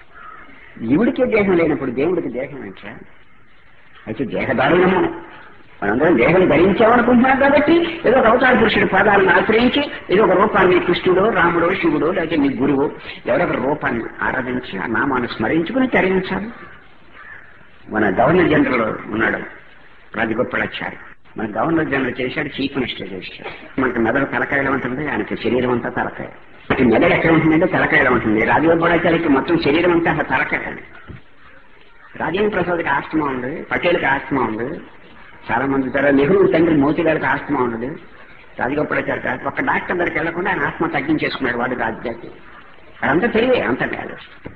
జీవుడికే దేహం లేనప్పుడు దేవుడికి దేహం ఏంటా? అయితే దేహదారుణము మనందరం దేహం ధరించామనుకుంటున్నాం కాబట్టి ఏదో ఒక అవతార పురుషుడి పాదాలను ఆశ్రయించి ఏదో ఒక రూపాన్ని కృష్ణుడో రాముడో శివుడో లేకపోతే మీ గురువు ఎవరొక రూపాన్ని ఆరాధించి ఆ నామాన్ని స్మరించుకుని తరించాలి. మన గవర్నర్ జనరల్ ఉన్నాడు రాజగోపాలాచారి, మన గవర్నర్ జనరల్ చేశాడు, చీఫ్ మినిస్టర్ చేశాడు. మనకి మెదడు తలకాయలో ఉంటుంది, ఆయనకి శరీరం అంతా తలకాయ. మెదడు ఎక్కడ ఉంటుందంటే తలకాయలో ఉంటుంది. రాజగోపాలాచారికి మొత్తం శరీరం అంతా అసలు తలకాయ. రాజేంద్ర ప్రసాద్కి ఆస్తమా ఉంది, పటేల్కి ఆస్తమా ఉంది, చాలా మంది తర్వాత నెహ్రూ తండ్రి మోతీలాల్కి ఆస్తమా ఉండదు, రాజగోపాలాచారి కాదు. ఒక్క డాక్టర్ దగ్గరికి వెళ్లకుండా ఆయన ఆస్తమా తగ్గించేసుకున్నాడు వాడు రాజ్యానికి. అదంతా తెలివే, అంత కాదు.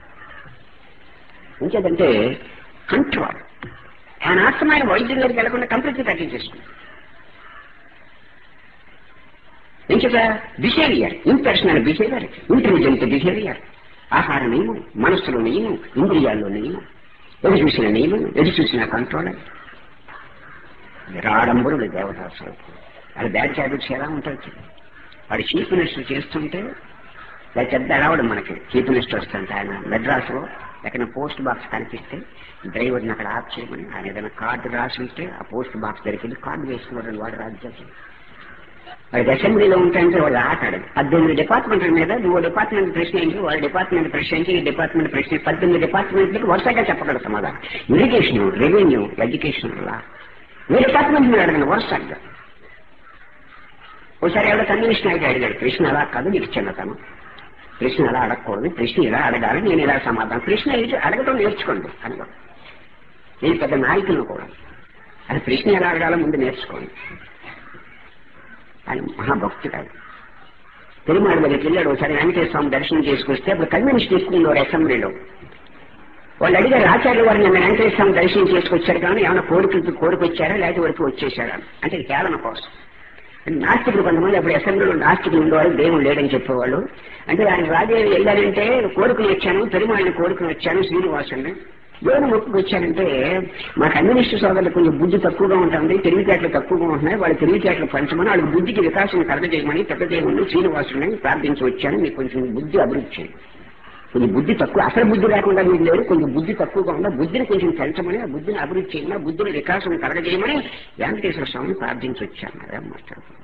ఇంకేదంటే కంట్రోల్. ఆయన ఆస్తమా ఆయన వైద్యుల దగ్గరికి వెళ్లకుండా కంప్లీట్గా తగ్గించేసుకున్నాడు. ఇంకేత behaviour, impersonal behaviour, intelligent behaviour, ఆహార నియమం, మనస్సులో నియమం, ఇంద్రియాల్లో నియమం, ఎదు చూసిన నియమం, ఎదు చూసిన కంట్రోల్. రాడంబరుడు దేవతా స్వరూపుడు. అది బ్యాడ్ హ్యాబిట్స్ ఎలా ఉంటుంది? వాడు చీఫ్ మినిస్టర్ చేస్తుంటే లేదా పెద్ద అడవడం మనకి చీఫ్ మినిస్టర్ వస్తుంటే ఆయన మెడ్రాస్లో ఎక్కడ పోస్ట్ బాక్స్ కనిపిస్తే డ్రైవర్ని అక్కడ ఆఫ్ చేయమని ఆయన ఏదైనా కార్డు రాసి ఉంటే ఆ పోస్ట్ బాక్స్ దగ్గరికి వెళ్ళి కార్డు వేసుకున్నాడు వాడు రాజ్యానికి. వాడికి అసెంబ్లీలో ఉంటాయంటే వాడు ఆటాడు. పద్దెనిమిది డిపార్ట్మెంట్ల మీద నువ్వు డిపార్ట్మెంట్ ప్రశ్న ఏంటి, వాళ్ళ డిపార్ట్మెంట్ ప్రశ్న ఏంటి, ఈ డిపార్ట్మెంట్ ప్రశ్న పద్దెనిమిది డిపార్ట్మెంట్లకు వరుసగా చెప్పగలరు సమాధానం. ఇరిగేషన్, రెవెన్యూ, ఎడ్యుకేషన్, లా ఏ డిపార్ట్మెంట్ మీరు అడగండి వరుసగా. ఒకసారి ఎవరో కమ్యూనిస్ట్ నాయకుడు అడిగాడు, ప్రశ్న అలా కాదు నీకు చిన్నతనం, ప్రశ్న అలా అడగకూడదు, ప్రశ్న ఇలా అడగాలి, నేను ఇలా సమాధానం. ప్రశ్న అడగటం నేర్చుకోండి అనుకో. నేను పెద్ద నాయకులను కూడా అది ప్రశ్న ఎలా అడగాలో ముందు నేర్చుకోండి. ఆయన మహాభక్తుడు. ఆయన తిరుమల దగ్గరికి వెళ్ళాడు. ఒకసారి వెంకటేశ్వర స్వామి దర్శనం చేసుకొస్తే అప్పుడు కమ్యూనిస్ట్ తీసుకున్నారు అసెంబ్లీలో. వాళ్ళు అడిగారు, ఆచార్యులు వారు నిన్న వెంకటేశ్వర స్వామి దర్శనం చేసుకొచ్చారు కానీ ఏమైనా కోరికలు కోరికొచ్చారా లేకపోతే వరకు వచ్చేసారా అంటే కేవలం కోసం. నాస్తికులు కొంతమంది అప్పుడు అసెంబ్లీలో నాస్తికులు ఉండేవాళ్ళు, దేవుడు లేడని చెప్పేవాళ్ళు. అంటే ఆయన రాజే వెళ్ళాలంటే కోరికలు వచ్చాను, పెరుమాళ్ళని కోరికలు వచ్చాను, శ్రీనివాసుని దేవుని మొక్కుకు వచ్చానంటే మా కమ్యూనిస్టు సోదరులు కొంచెం బుద్ధి తక్కువగా ఉంటుంది, తెలివితేటలు తక్కువగా ఉంటున్నాయి, వాళ్ళ తెలివితేటలు పంచమని వాళ్ళకి బుద్ధికి వికాసం కలగజేయమని పెద్ద దేవుణ్ణి శ్రీనివాసుని ప్రార్థించి వచ్చాను, మీకు కొంచెం బుద్ధి అభివృద్ధి చేయండి. కొంచెం బుద్ధి తక్కువ, అసలు బుద్ధి లేకుండా మీరు లేరు, కొంచెం బుద్ధి తక్కువగా ఉందా బుద్ధిని కొంచెం పెంచమని, ఆ బుద్ధిని అభివృద్ధి చేయమని, బుద్ధిని వికాసం కలగజేయమని వెంకటేశ్వర స్వామిని ప్రార్థించి వచ్చాను. అదే మాట్లాడుతున్నాను.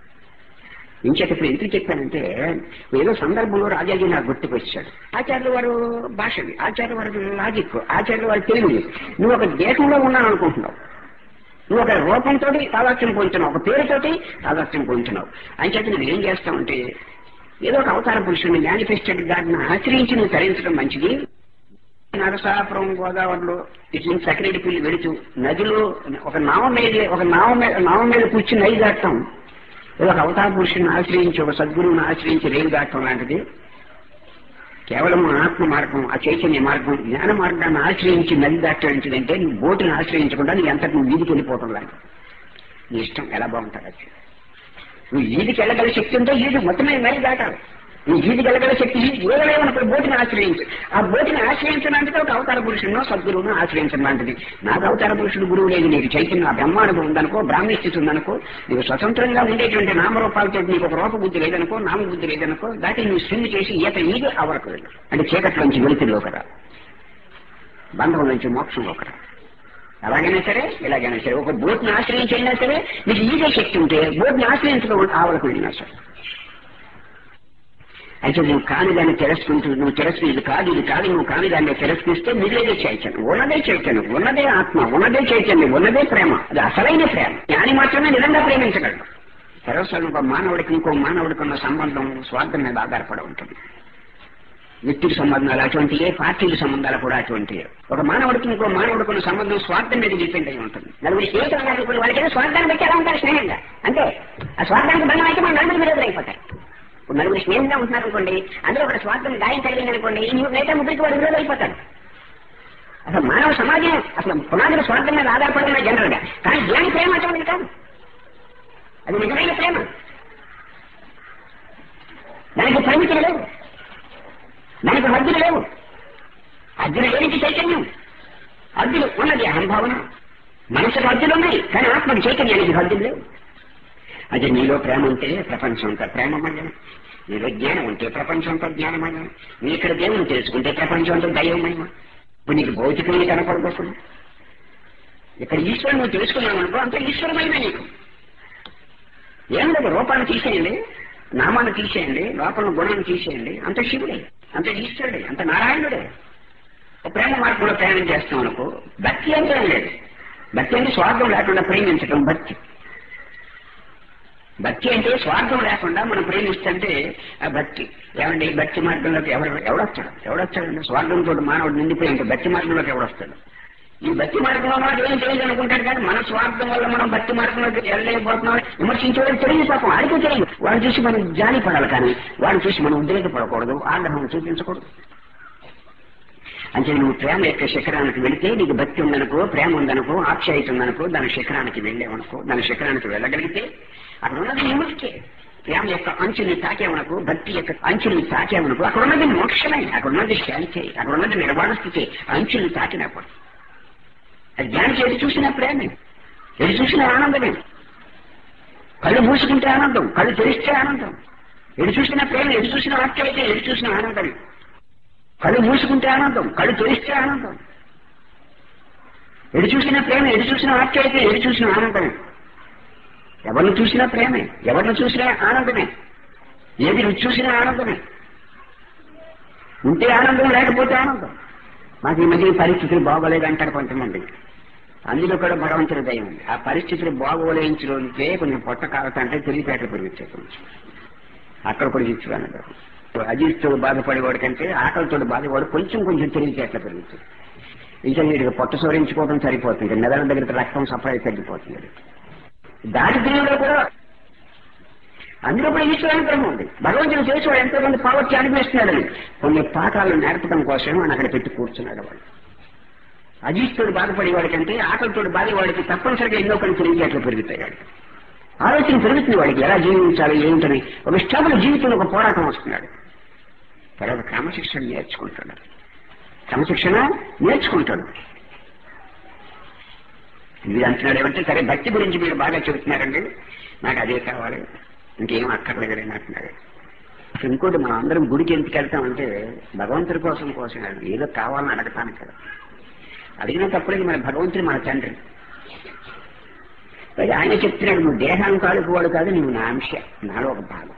ఇంచేత ఇప్పుడు ఎందుకు చెప్పానంటే ఏదో సందర్భంలో రాజాజీ నాకు గుర్తుకొచ్చాడు. ఆచార్యుల వారు భాషవి, ఆచార్యుల వారి లాజిక్, ఆచార్యుల వారి తెలివి. నువ్వు ఒక దేశంలో ఉన్నాను అనుకుంటున్నావు, నువ్వు ఒక రూపంతో తాదాత్యం పొందుతున్నావు, ఒక పేరుతోటి తాదాత్యం పొందుతున్నావు. అంచేత నువ్వు ఏం చేస్తావంటే ఏదో ఒక అవతార పురుషుడిని మేనిఫెస్టెడ్ గాడిని ఆశ్రయించి నువ్వు తరించడం మంచిది. నరసాపురం గోదావరిలో ఇటు నుంచి సకిరెడ్డిపల్లి వెళుతూ నదిలో ఒక నావ మీద ఒక నావ మీద నావ మీద కూర్చుని నది దాటం, ఏదో ఒక అవతార పురుషుని ఆశ్రయించి ఒక సద్గురువుని ఆశ్రయించి రేలు దాటం లాంటిది. కేవలం ఆత్మ మార్గం, ఆ చైతన్య మార్గం, జ్ఞాన మార్గాన్ని ఆశ్రయించి నది దాటంటే నువ్వు బోటుని ఆశ్రయించకుండా నీ అంతటి నువ్వు వీధికి వెళ్ళిపోవటం లాంటిది. నీ ఇష్టం ఎలా బాగుంటుంది అది. నువ్వు ఈదికి వెళ్ళగల శక్తి ఉంటే ఈది మొత్తమే నది దాటాలి. నువ్వు ఈదికి వెళ్ళగల శక్తి ఏదలేమన్నప్పుడు బోటుని ఆశ్రయించు. ఆ బోటుని ఆశ్రయించడానికి ఒక అవతార పురుషుడినో సద్గురువునో ఆశ్రయించడం లాంటిది. నాకు అవతార పురుషుడు గురువు లేదు, నీకు చైతన్య బ్రహ్మానుభవం ఉందనుకో, బ్రాహ్మీ స్థితి ఉందనుకో, నీకు స్వతంత్రంగా ఉండేటువంటి నామరూపాలతో నీకు ఒక రూపబుద్ధి లేదనుకో, నామబుద్ధి లేదనుకో, దాటి నువ్వు స్విమ్ చేసి ఈత ఈది అవరకు వెళ్ళు. అంటే చీకటి నుంచి వెలుతురులోకి రా, బంధం నుంచి మోక్షంలోకి రా. అలాగైనా సరే ఇలాగైనా సరే ఒక బోట్ని ఆశ్రయించైనా సరే నీకు ఈజీ శక్తి ఉంటే బోట్ని ఆశ్రయించడం ఆవలకు వెళ్ళినా సరే. అయితే నువ్వు కాని దాన్ని తిరస్కుంటూ నువ్వు తిరస్కు ఇది కాదు ఇది కాదు నువ్వు కాని దాన్ని తిరస్కరిస్తే మిగిలేదే చైతన్యం, ఉన్నదే చైతన్యం, ఉన్నదే ఆత్మ, ఉన్నదే చైతన్యం, ఉన్నదే ప్రేమ. అది అసలైన ప్రేమ. జ్ఞాని మాత్రమే నిజంగా ప్రేమించగలడు. సర్వస్వరూప మానవుడికి ఇంకో మానవుడికి ఉన్న సంబంధం స్వార్థం మీద ఆధారపడి ఉంటుంది. వ్యక్తికి సంబంధాలు అటువంటి, ఏ పార్టీల సంబంధాలు కూడా అటువంటి. ఒక మానవుడికి ఇంకో మానవుడికి ఉన్న సంబంధం స్వార్థం మీద డిపెండ్ అయి ఉంటుంది. నలుగురు స్నేహితులు వాళ్ళకి స్వార్థాన్ని బట్టి ఎలా ఉంటారు స్నేహంగా, అంటే ఆ స్వార్థానికి బంధం అయితే మన నలుగురు విరోధులు అయిపోతాయి. ఇప్పుడు నలుగురు స్నేహంగా ఉంటున్నారు అనుకోండి, అందులో ఒక స్వార్థం గాయం కలిగింది అనుకోండి, ఈ మిగతా ముగ్గురికి వాడు విరోధులు అయిపోతాడు. అసలు మానవ సమాజం అసలు పునాదుల స్వార్థం మీద ఆధారపడిన జనరల్ గా. కానీ జ్ఞాని ప్రేమ అటువంటిది కాదు, అది నిజమైన ప్రేమ. దానికి పరిమితులు లేవు, దానికి హద్దులు లేవు. హద్దులు లేనికి చైతన్యం, హద్దులు ఉన్నది అహంభావన. మనసుకు హద్దులు ఉన్నాయి కానీ ఆత్మకు చైతన్యానికి హద్దులు లేవు. అదే నీలో ప్రేమ ఉంటే ప్రపంచం అంతా ప్రేమమయం, నీలో జ్ఞానం ఉంటే ప్రపంచం అంతా జ్ఞానమయం, నీ ఇక్కడ దేవుని తెలుసుకుంటే ప్రపంచం అంతా దైవమయం. ఇప్పుడు నీకు భౌతికంగా కనపడబోతుంది, ఇక్కడ ఈశ్వరుడు నువ్వు తెలుసుకున్నావు అనుకో అంత ఈశ్వరమైనా నీకు ఏం లేదు. రూపాన్ని తీసేయండి, నామాన్ని తీసేయండి, లోపల గుణాన్ని తీసేయండి, అంత శివుడే, అంత ఈశ్వరుడే, అంత నారాయణుడే. ప్రేమ మార్గంలో ప్రయాణం చేస్తాం అనుకో భక్తి అంటే ఏం లేదు. భక్తి అంటే స్వార్థం లేకుండా ప్రేమించడం భక్తి. భక్తి అంటే స్వార్థం లేకుండా మనం ప్రేమిస్తుంటే ఆ భక్తి. ఏమండి భక్తి మార్గంలోకి ఎవరు ఎవడొస్తాడు ఎవడొస్తాడండి? స్వార్థంతో మానవుడు నిండిపోయి ఉంటే భక్తి మార్గంలోకి ఎవడొస్తాడు? ఈ భక్తి మార్గంలో మనకు ఏం తెలియదు అనుకుంటాడు, కానీ మన స్వార్థం వల్ల మనం భక్తి మార్గంలోకి వెళ్ళలేకపోతున్నాం. విమర్శించడం తెలియదు పాపం, ఆడికే తెలియదు. వాడిని చూసి మనం జాలి పడాలి, కానీ వాడిని చూసి మనం ఉద్రేకపడకూడదు, ఆగ్రహం చూపించకూడదు. అంటే నువ్వు ప్రేమ యొక్క శిఖరానికి వెళితే నీకు భక్తి ఉందనుకో, ప్రేమ ఉందనుకో, ఆప్యాయత ఉందనుకో, దాని శిఖరానికి వెళ్ళేవనుకో, దాని శిఖరానికి వెళ్ళగలిగితే అక్కడ ఉన్నది విముక్తే. ప్రేమ యొక్క అంచుని తాకేవనుకో, భక్తి యొక్క అంచుని తాకేవనుకో అక్కడ ఉన్నది మోక్షమే, అక్కడ ఉన్నది శాంతి, అక్కడ ఉన్నది నిర్వాణ స్థితి. అంచుని తాకినప్పుడు అది జ్ఞానికి ఎటు చూసినా ప్రేమే, ఎటు చూసినా ఆనందమే. కళ్ళు మూసుకుంటే ఆనందం, కళ్ళు తెరిస్తే ఆనందం. ఎటు చూసినా ప్రేమ, ఎటు చూసినా ఆప్యాయత, ఎటు చూసినా ఆనందమే. కళ్ళు మూసుకుంటే ఆనందం, కళ్ళు తెరిస్తే ఆనందం. ఎటు చూసినా ప్రేమ, ఎటు చూసినా ఆప్యాయత, ఎటు చూసినా ఆనందమే. ఎవరిని చూసినా ప్రేమే, ఎవరిని చూసినా ఆనందమే. ఏది రుచి చూసినా ఆనందమే. ఉంటే ఆనందం, లేకపోతే ఆనందం. మాకు ఈ మధ్య పరిస్థితులు బాగోలేదు అంటారు కొంతమంది. అందులో కూడా భగవంతుడి దయ ఉంది. ఆ పరిస్థితులు బాగోలేంచులోనికే కొంచెం పొట్ట కావాలంటే తెలివితేటలు పెరుగుతాయి. కొంచెం అక్కడ కూడా ఇచ్చుకున్నారు. అజీర్తో బాధపడేవాడు కంటే ఆకలితో బాధపడు కొంచెం కొంచెం తెలివితేటలు పెరుగుతాయి. ఇంకా వీడికి పొట్ట సోరించుకోవడం సరిపోతుంది, మెదడు దగ్గర రక్తం సప్లై తగ్గిపోతుంది. దారిద్ర్యంలో కూడా అందులో కూడా ఈశ్వరానుగ్రహం ఉంది. భగవంతుడు చేసేవాడు ఎంతో మంది పావర్టీ అనిపిస్తున్నాడని కొన్ని పాఠాలను నేర్పడం కోసం ఆయన అక్కడ పెట్టి కూర్చున్నాడు. వాడు అజీర్తుడు బాధపడేవాడి కంటే ఆకలితో బాధేవాడికి తప్పనిసరిగా ఎన్నో కొన్ని తెలివితేటలు పెరుగుతాయి. వాడికి ఆలోచన పెరుగుతుంది. వాడికి ఎలా జీవించాలి ఏంటని ఒక స్టేబుల్ జీవితంలో ఒక పోరాటం వస్తున్నాడు. తర్వాత క్రమశిక్షణ నేర్చుకుంటాడు, క్రమశిక్షణ నేర్చుకుంటాడు. మీరు అంటున్నాడు ఏమంటే సరే భక్తి గురించి మీరు బాగా చెబుతున్నారండి, నాకు అదే కావాలి, ఇంకేం అక్కర్లేదని అంటున్నాడు. అసలు ఇంకోటి మనం అందరం గుడికి ఎందుకు వెళ్తామంటే భగవంతుడి కోసం కోసం ఏదో కావాలని అడగటానికి కదా. అడిగినప్పుడే మన భగవంతుడు మన తండ్రి. ఆయన చెప్తున్నాడు నువ్వు దేహాన్ని కాలుకోవాడు కాదు, నువ్వు నా అంశ, నాలో ఒక భాగం.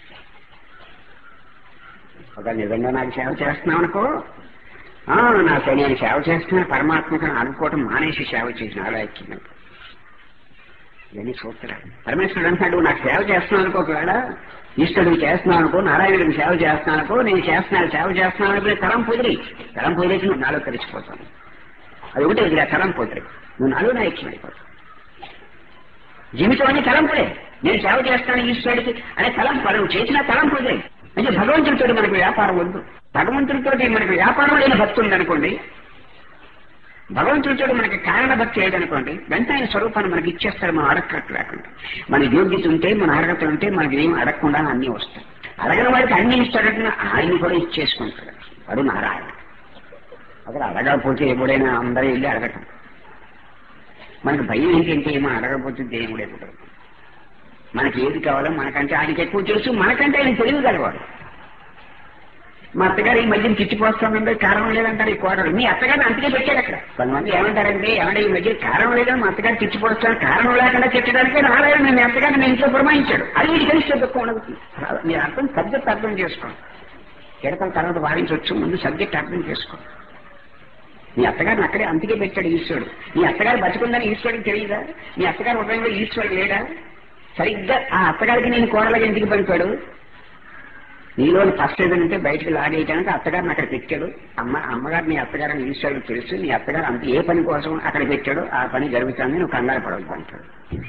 ఒక నిజంగా నాకు సేవ చేస్తున్నావు అనుకో, నాకు నేను సేవ చేస్తున్నా పరమాత్మకు అనుకోవటం మానేసి సేవ చేసిన ఆలోచించాను. ఇవన్నీ సూత్రాలు. పరమేశ్వరుడు అంటున్నాడు నాకు సేవ చేస్తున్నాను అనుకో, ఒకవేళ ఈశ్వరుడికి చేస్తున్నాను అనుకో, నారాయణుడికి సేవ చేస్తున్నాను అనుకో, నేను చేస్తున్నాను సేవ చేస్తున్నాను అనుకో, తలం పొదిరి తలం పొదిరేసి నువ్వు నాలో కలిసిపోతాను. అది ఒకటే ఇది తలం పొదిరి, నువ్వు నాలో నా ఐక్యం అయిపోతావు. జీవితం అనే తలంపుడే. నేను సేవ చేస్తాను ఈశ్వరుడికి అనే తలంపు, నువ్వు చేసిన తలంపు వదిలే. అంటే భగవంతుడితో మనకు వ్యాపారం వద్దు. భగవంతుడితో మనకు వ్యాపారం లేని భక్తి ఉందనుకోండి, భగవంతుడితో మనకి కారణ భక్తి లేదనుకోండి, వెంట ఆయన స్వరూపాన్ని మనకి ఇచ్చేస్తారు. మనం అడగట్టు లేకుండా మన యోగ్యత ఉంటే, మన అర్హత ఉంటే మనకి ఏం అడగకుండా అన్నీ వస్తాయి. అడగని వాడికి అన్ని ఇస్తాడంటే ఆయన్ని కూడా ఇచ్చేసుకుంటాడు. వాడు నారాయణ. అసలు అడగకపోతే ఎప్పుడైనా అందరూ వెళ్ళి అడగటం. మనకు భయం ఏంటంటే ఏమో అడగకపోతే దేవుడే కూడా మనకి ఏది కావాలో మనకంటే ఆయనకి ఎక్కువ తెలుసు, మనకంటే ఆయన తెలియగలవాడు. మా అత్తగారు ఈ మధ్యన తిచ్చిపోస్తామంటే కారణం లేదంటారు ఈ కోటలు. మీ అత్తగారిని అంతకే పెట్టాడు అక్కడ. కొంతమంది ఏమంటారంటే ఏమంటే ఈ మధ్య కారణం లేదని మా అత్తగారు తిచ్చిపోస్తాను, కారణం లేకుండా తిట్టడానికే నారాయణ మీ అత్తగారిని మీ ఇంట్లో పురమాయించాడు. అది వీడి కలిసి దుఃఖం ఉండదు. మీరు అర్థం సబ్జెక్ట్ అర్థం చేసుకోండి. కిడతల తర్వాత వాదించవచ్చు, ముందు సబ్జెక్ట్ అర్థం చేసుకోండి. మీ అత్తగారిని అక్కడే అంతకే పెట్టాడు ఈశ్వరుడు. మీ అత్తగారు బతుకుందని ఈశ్వరుడికి తెలియదా? మీ అత్తగారు ఉదయంలో ఈశ్వరుడు లేడా? సరిగ్గా ఆ అత్తగారికి నేను కోరలాగా ఎందుకు పంపాడు? నీలోని ఫస్ట్ ఏదంటే బయటకు లాగేయడానికి అత్తగారిని అక్కడ పెట్టాడు. అమ్మ అమ్మగారు నీ అత్తగారిని ఈశ్వరుడికి తెలుసు, నీ అత్తగారు అంత ఏ పని కోసం అక్కడ పెట్టాడో ఆ పని జరుగుతుంది, నువ్వు కంగారు పడవద్దు అంటాడు.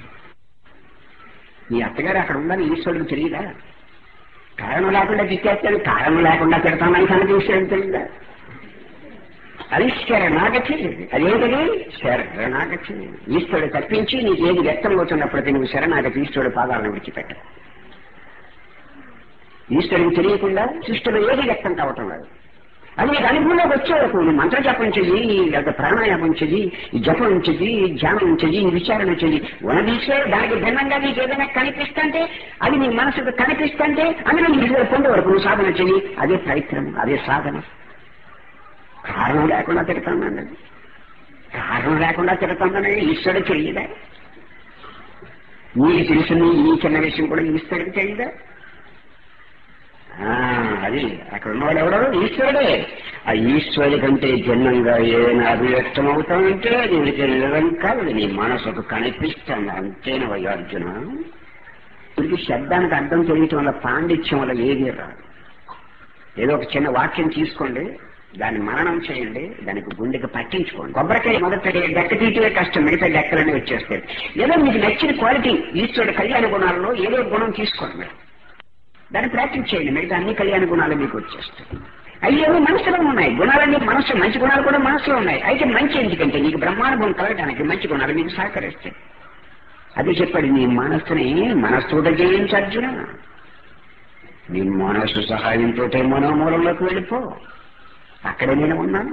నీ అత్తగారు అక్కడ ఉందని ఈశ్వరుడికి తెలియదా? కారణం లేకుండా తిట్టేస్తాడు, కారణం లేకుండా తిడతామని సంగతి ఈశ్వరుడికి తెలియదా? అది శరణాగతి. అదేంటది? శరణాగతి. ఈశ్వరుడు తప్పించి నీకు ఏది వ్యక్తం అవుతున్నప్పటికీ నువ్వు శరణాగతి ఈశ్వరుడు పాదాలను విడిచిపెట్ట. ఈశ్వరుడికి తెలియకుండా సృష్టిలో ఏది వ్యక్తం కావటం లేదు. అది నీకు అనుభవంలోకి వచ్చేవరకు నువ్వు మంత్ర జపం చెయ్యి, లేదా ప్రాణాయామం చెయ్యి, జపం చెయ్యి, ధ్యానం చెయ్యి, విచారణ చెయ్యి. ఉన్నదీసే దానికి భిన్నంగా నీకు ఏదైనా కనిపిస్తుంటే, అది నీ మనసుకు కనిపిస్తుంటే అందులో నీకు పొందే వరకు నువ్వు సాధన చెయ్యి. అదే ప్రయత్నం, అదే సాధన. కారణం లేకుండా తిడతానండి. కారణం లేకుండా తిడుతుందని ఈశ్వరుడు తెలియదా? నీకు తెలిసింది ఈ చిన్న విషయం కూడా ఈశ్వరుడికి తెలియదా? అది అక్కడ ఉన్నవాడు ఎవడో ఈశ్వరుడే. ఆ ఈశ్వరుడి కంటే భిన్నంగా ఏదైనా అభివ్యక్తం అవుతామంటే అది నిజం కాదు, నీ మనసుకు కనిపిస్తుంది. అంతేనా అర్జున? ఇది శబ్దానికి అర్థం తెలియటం వల్ల పాండిత్యం వల్ల ఏది రాదు. ఏదో ఒక చిన్న వాక్యం తీసుకోండి, దాన్ని మననం చేయండి, దానికి గుండెకి పట్టించుకోండి. కొబ్బరికాయ మొదట డెక్క తీయటమే కష్టం, మిగతా డెక్కలన్నీ వచ్చేస్తాయి. ఏదో మీకు నచ్చిన క్వాలిటీ ఈశ్వరుడు కళ్యాణ గుణాలలో ఏదో గుణం తీసుకోండి, మీరు దాన్ని ప్రాక్టీస్ చేయండి, మిగతా అన్ని కళ్యాణ గుణాలు మీకు వచ్చేస్తాయి. అయ్యేమో మనసులో ఉన్నాయి గుణాలన్నీ, మనసు మంచి గుణాలు కూడా మనసులో ఉన్నాయి. అయితే మంచి ఎందుకంటే నీకు బ్రహ్మానుభవం కలగడానికి మంచి గుణాలు మీకు సహకరిస్తాయి. అది చెప్పాడు, నీ మనస్సుని మనస్సుతో జయించు అర్జున. నీ మనస్సు సహాయంతో మనోమూలంలోకి వెళ్ళిపో, అక్కడే నేను ఉన్నాను.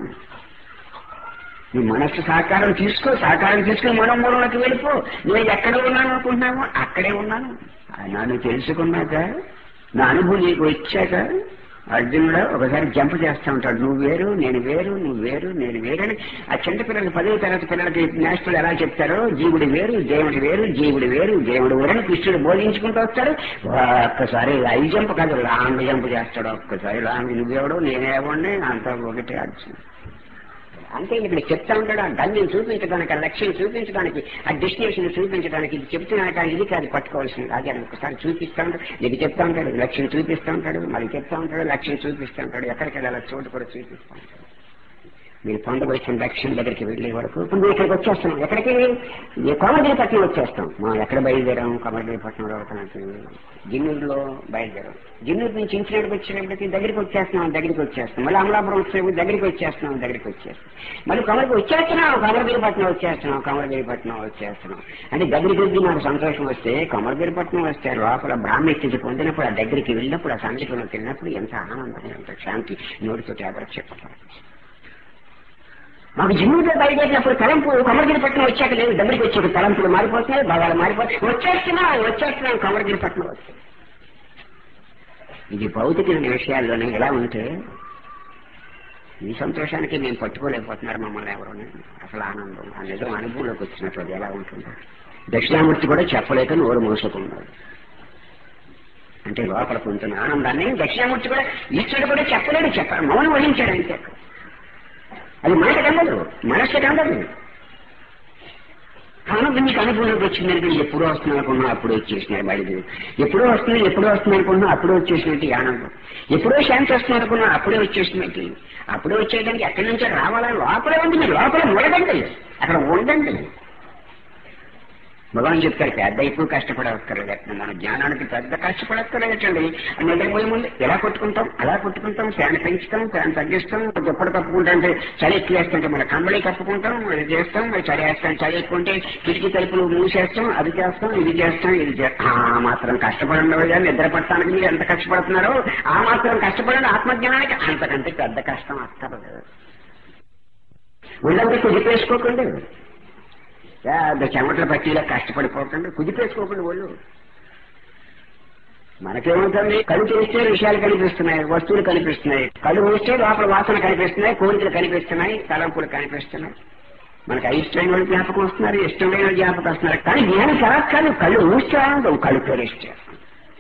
నీ మనస్సు సహకారం తీసుకో, సహకారం తీసుకుని మనోమూలంలోకి వెళ్ళిపో. నేను ఎక్కడ ఉన్నాను అనుకుంటున్నామో అక్కడే ఉన్నాను. నన్ను తెలుసుకున్నాక, నా అనుభవం నీకు వచ్చాక అర్జునుడు ఒకసారి జంప్ చేస్తూ ఉంటాడు, నువ్వు వేరు నేను వేరు, నువ్వు వేరు నేను వేరు అని. ఆ చిన్న పిల్లలకి పదవి తరగతి పిల్లలకి నేషనల్ ఎలా చెప్తారో, జీవుడు వేరు దేవుడు వేరు, జీవుడు వేరు దేవుడు వేరు అని కృష్ణుడు బోధించుకుంటూ వస్తాడు. ఒక్కసారి ఐ జంప్ కాదు, లాంగ్ జంప్ చేస్తాడు. ఒక్కసారి లాంగ్ నువ్వెవడో నేనేవాడిని అంతా ఒకటే అర్జునుడు. అంటే ఇక్కడ చెప్తా ఉంటాడు, ఆ గమ్యం చూపించడానికి, ఆ లక్ష్యం చూపించడానికి, ఆ డెస్టినేషన్ చూపించడానికి. ఇది చెప్తున్నాను కానీ ఇది కాదు పట్టుకోవాల్సింది. అదే ఒకసారి చూపిస్తా ఉంటాడు, నీకు చెప్తా ఉంటాడు, లక్ష్యం చూపిస్తూ ఉంటాడు, మళ్ళీ చెప్తా ఉంటాడు, లక్ష్యం చూపిస్తూ ఉంటాడు. ఎక్కడికి వెళ్ళాలి చోటు కూడా చూపిస్తూ ఉంటాడు. మీరు పొందవలసిన లక్ష్యం దగ్గరికి వెళ్ళే వరకు ఇప్పుడు మేము ఇక్కడికి వచ్చేస్తాం. ఎక్కడికి? కోమగిరిపట్నం వచ్చేస్తాం. మనం ఎక్కడ బయలుదేరాం? కోమగిరిపట్నం రావడానికి జిన్నూరులో బయలుదేరాం. జిన్నూరు నుంచి ఇంచినడికి వచ్చేటప్పటికి దగ్గరికి వచ్చేస్తున్నాం, దగ్గరికి వచ్చేస్తాం. మళ్ళీ అమలాపురం వచ్చేటప్పుడు దగ్గరికి వచ్చేస్తున్నాం, దగ్గరికి వచ్చేస్తాం. మళ్ళీ కమలకి వచ్చేస్తున్నాం, కమలగిరిపట్నం వచ్చేస్తున్నాం, కమలగిరిపట్నం వచ్చేస్తున్నాం. అంటే దగ్గరికి వెళ్ళి నాకు సంతోషం వస్తే, కమలగిరిపట్నం వస్తే లోపల బ్రాహ్మీ స్థితి పొందినప్పుడు, ఆ దగ్గరికి వెళ్ళినప్పుడు, ఆ సంగీతంలోకి వెళ్ళినప్పుడు ఎంత ఆనందం, ఎంత శాంతి నోటితో ఎవరికి చెప్పాలి. మాకు జిన్నూరులో బయలుదేరినప్పుడు తలంపు కమలగిరిపట్నం వచ్చాక లేదు, దగ్గరికి వచ్చాక తలంపులు మారిపోతున్నాయి, భాగాలు మారిపోతాయి. వచ్చేస్తున్నా వచ్చేస్తున్నాం కమలగిరిపట్నం వస్తాయి. ఇది భౌతిక విషయాల్లోనే ఎలా ఉంటే ఈ సంతోషానికి మేము పట్టుకోలేకపోతున్నారు మమ్మల్ని ఎవరు. అసలు ఆనందం ఆ నిజం అనుభవంలోకి వచ్చినప్పుడు అది ఎలా ఉంటుందో దక్షిణామూర్తి కూడా చెప్పలేక నోరు మోసుకున్నాడు. అంటే లోపల పొందుతున్న ఆనందాన్ని దక్షిణామూర్తి కూడా ఈశ్వరుడు కూడా చెప్పలేడు, చెప్పారు, మౌనం వహించాడు అంతే. అది మాట కందదు, మనస్సు కందదు. ఆనందం మీకు అనుభవంలోకి వచ్చిందంటే ఎప్పుడో వస్తుంది అనుకున్నా అప్పుడు వచ్చేసినాయి బయలు. ఎప్పుడో వస్తుంది ఎప్పుడో వస్తుంది అనుకున్నా అప్పుడే వచ్చేసినట్టు ఆనందం. ఎప్పుడో శాంతి వస్తుంది అనుకున్నా అప్పుడే వచ్చేసినట్టు. అప్పుడే వచ్చేయడానికి ఎక్కడి నుంచో రావాలా? లోపలే ఉంది, మీరు లోపల మొదలండి, అక్కడ ఉండండి. భగవాన్ చెప్తారు, పెద్ద ఎక్కువ కష్టపడక్కర్లేదు, మన జ్ఞానానికి పెద్ద కష్టపడక్కర్లేదండి. నిద్రపోయే ముందు ఎలా కొట్టుకుంటాం, అలా కొట్టుకుంటాం, ఫ్యాన్ పెంచుతాం, ఫ్యాన్ తగ్గిస్తాం, దుప్పటి కప్పుకుంటా అంటే చలి ఎక్కువ వేస్తుంటే మన కంబళి కప్పుకుంటాం, అది చేస్తాం, చలి వేస్తాం, చలి ఎక్కువంటే కిటికీ తలుపులు మూసేస్తాం, అది చేస్తాం, ఇది చేస్తాం, ఇది చేస్తాం. ఆ మాత్రం కష్టపడండి, నిద్ర పట్టడానికి మీరు ఎంత కష్టపడుతున్నారో ఆ మాత్రం కష్టపడండి. ఆత్మజ్ఞానానికి అంతకంటే పెద్ద కష్టం అక్కర్లేదు. ఒళ్ళంతా కుదిపేసుకోకండి, చెమటల పట్టీలా కష్టపడిపోకండి, కుదిపేసుకోకండి ఒళ్ళు. మనకేమవుతుంది? కళ్ళు తెరిస్తే విషయాలు కనిపిస్తున్నాయి, వస్తువులు కనిపిస్తున్నాయి. కళ్ళు మూస్తే లోపల వాసన కనిపిస్తున్నాయి, కోరికలు కనిపిస్తున్నాయి, తలంపులు కనిపిస్తున్నాయి. మనకు అయిష్టమైన వాళ్ళు జ్ఞాపకం వస్తున్నారు, ఇష్టం లేని జ్ఞాపకం వస్తున్నారు. కానీ జ్ఞానం చాలా కాదు, కళ్ళు మూస్తే ఆనందం, కళ్ళు తెరిస్తే ఆనందం.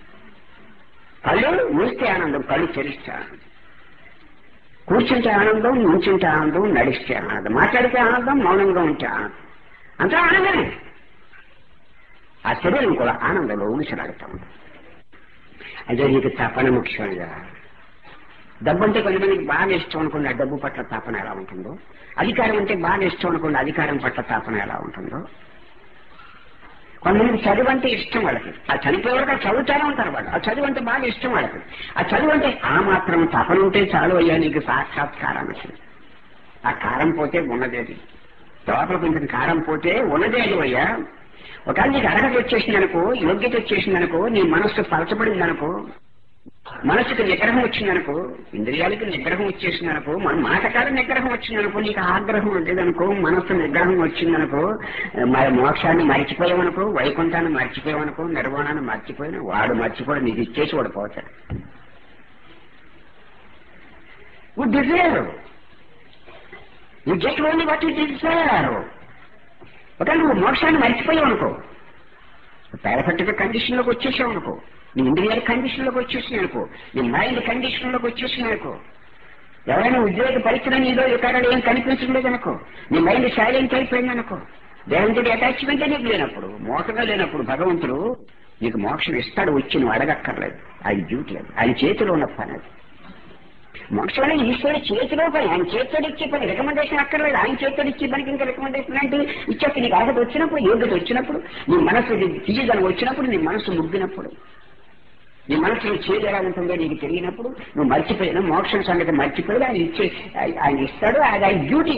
కళ్ళు మూస్తే ఆనందం, కళ్ళు తెరిస్తే ఆనందం. కూర్చుంటే ఆనందం, నుంచుంటే ఆనందం, నడిస్తే ఆనందం, మాట్లాడితే ఆనందం, మౌనంగా ఉంటే ఆనందం. అంతా ఆనందమే. ఆ శరీరం కూడా ఆనందంలో ఊగిసలాడుతూ ఉంటుంది. అదే నీకు తపన ముఖ్యంగా. డబ్బు అంటే కొంతమందికి బాగా ఇష్టం అనుకోండి, ఆ డబ్బు పట్ల తపన ఎలా ఉంటుందో. అధికారం అంటే బాగా ఇష్టం అనుకోండి, అధికారం పట్ల తపన ఎలా ఉంటుందో. కొంతమందికి చదువు అంటే ఇష్టం వాళ్ళకి, ఆ చనిపోయే వరకు చదువుతానే ఉంటారు వాళ్ళు. ఆ చదువు అంటే బాగా ఇష్టం వాళ్ళకి. ఆ చదువు అంటే ఆ మాత్రం తపన ఉంటే చాలు అయ్యా నీకు సాక్షాత్కారం వచ్చింది. ఆ కారం పోతే ఉన్నదేది, లోపల కొంచెం కారం పోతే ఉన్నదేది అయ్యా. ఒకవేళ నీకు అర్హత వచ్చేసిందనుకో, యోగ్యత వచ్చేసిందనుకో, నీ మనస్సు పలచబడిందనుకో, మనసుకు నిగ్రహం వచ్చిందనుకో, ఇంద్రియాలకి నిగ్రహం వచ్చేసిందనుకో, మన మాటకాల నిగ్రహం వచ్చిందనుకో, నీకు ఆగ్రహం ఉండేదనుకో, మనస్సు నిగ్రహం వచ్చిందనుకో, మరి మోక్షాన్ని మర్చిపోయావనుకో, వైకుంఠాన్ని మర్చిపోయావనుకో, నిర్వాణాన్ని మర్చిపోయిన వాడు మర్చిపోయి నీకు ఇచ్చేసి వాడు పోతాడు. Desire you just only what you desire. ఒకవేళ నువ్వు మోక్షాన్ని మర్చిపోయావు అనుకో, పర్ఫెక్ట్ గా కండిషన్ లోకి వచ్చేసావు అనుకో, నీ ఇండియన్ కండిషన్ లోకి వచ్చేసి అనుకో, నీ మైండ్ కండిషన్ లోకి వచ్చేసి అనుకో, ఎవరైనా ఉద్యోగ పరీక్షలు నీలో ఎక్కడ ఏం కనిపించలేదు అనుకో, నీ మైండ్ సైలెంట్ అయిపోయింది అనుకో, దేవునికి అటాచ్మెంట్ నీకు లేనప్పుడు, మోసంగా లేనప్పుడు భగవంతుడు నీకు మోక్షం ఇస్తాడు. వచ్చి నువ్వు అడగక్కర్లేదు, ఆయన డ్యూటీ లేదు, ఆయన చేతిలో ఉన్న పని అది. మోక్షం అనేది ఈశ్వరుడు చేతిలో పని, ఆయన చేతితో ఇచ్చే పని, రికమెండేషన్ అక్కర్లేదు. ఆయన చేతితో ఇచ్చే పనికి ఇంకా రికమెండేషన్ అంటే ఇచ్చేస్తే నీకు అర్హత వచ్చినప్పుడు, యోగ్యత వచ్చినప్పుడు, నీ మనసు తీయదనం వచ్చినప్పుడు, నీ మనసు ముగ్గినప్పుడు, నీ మనసులో చేదు ఎలా ఉంటుందో నీకు తెలియనప్పుడు, నువ్వు మర్చిపోయినా మోక్షం సంగతి మర్చిపోయి ఆయన ఇచ్చే ఆయన ఇస్తాడు. అది ఆయన డ్యూటీ.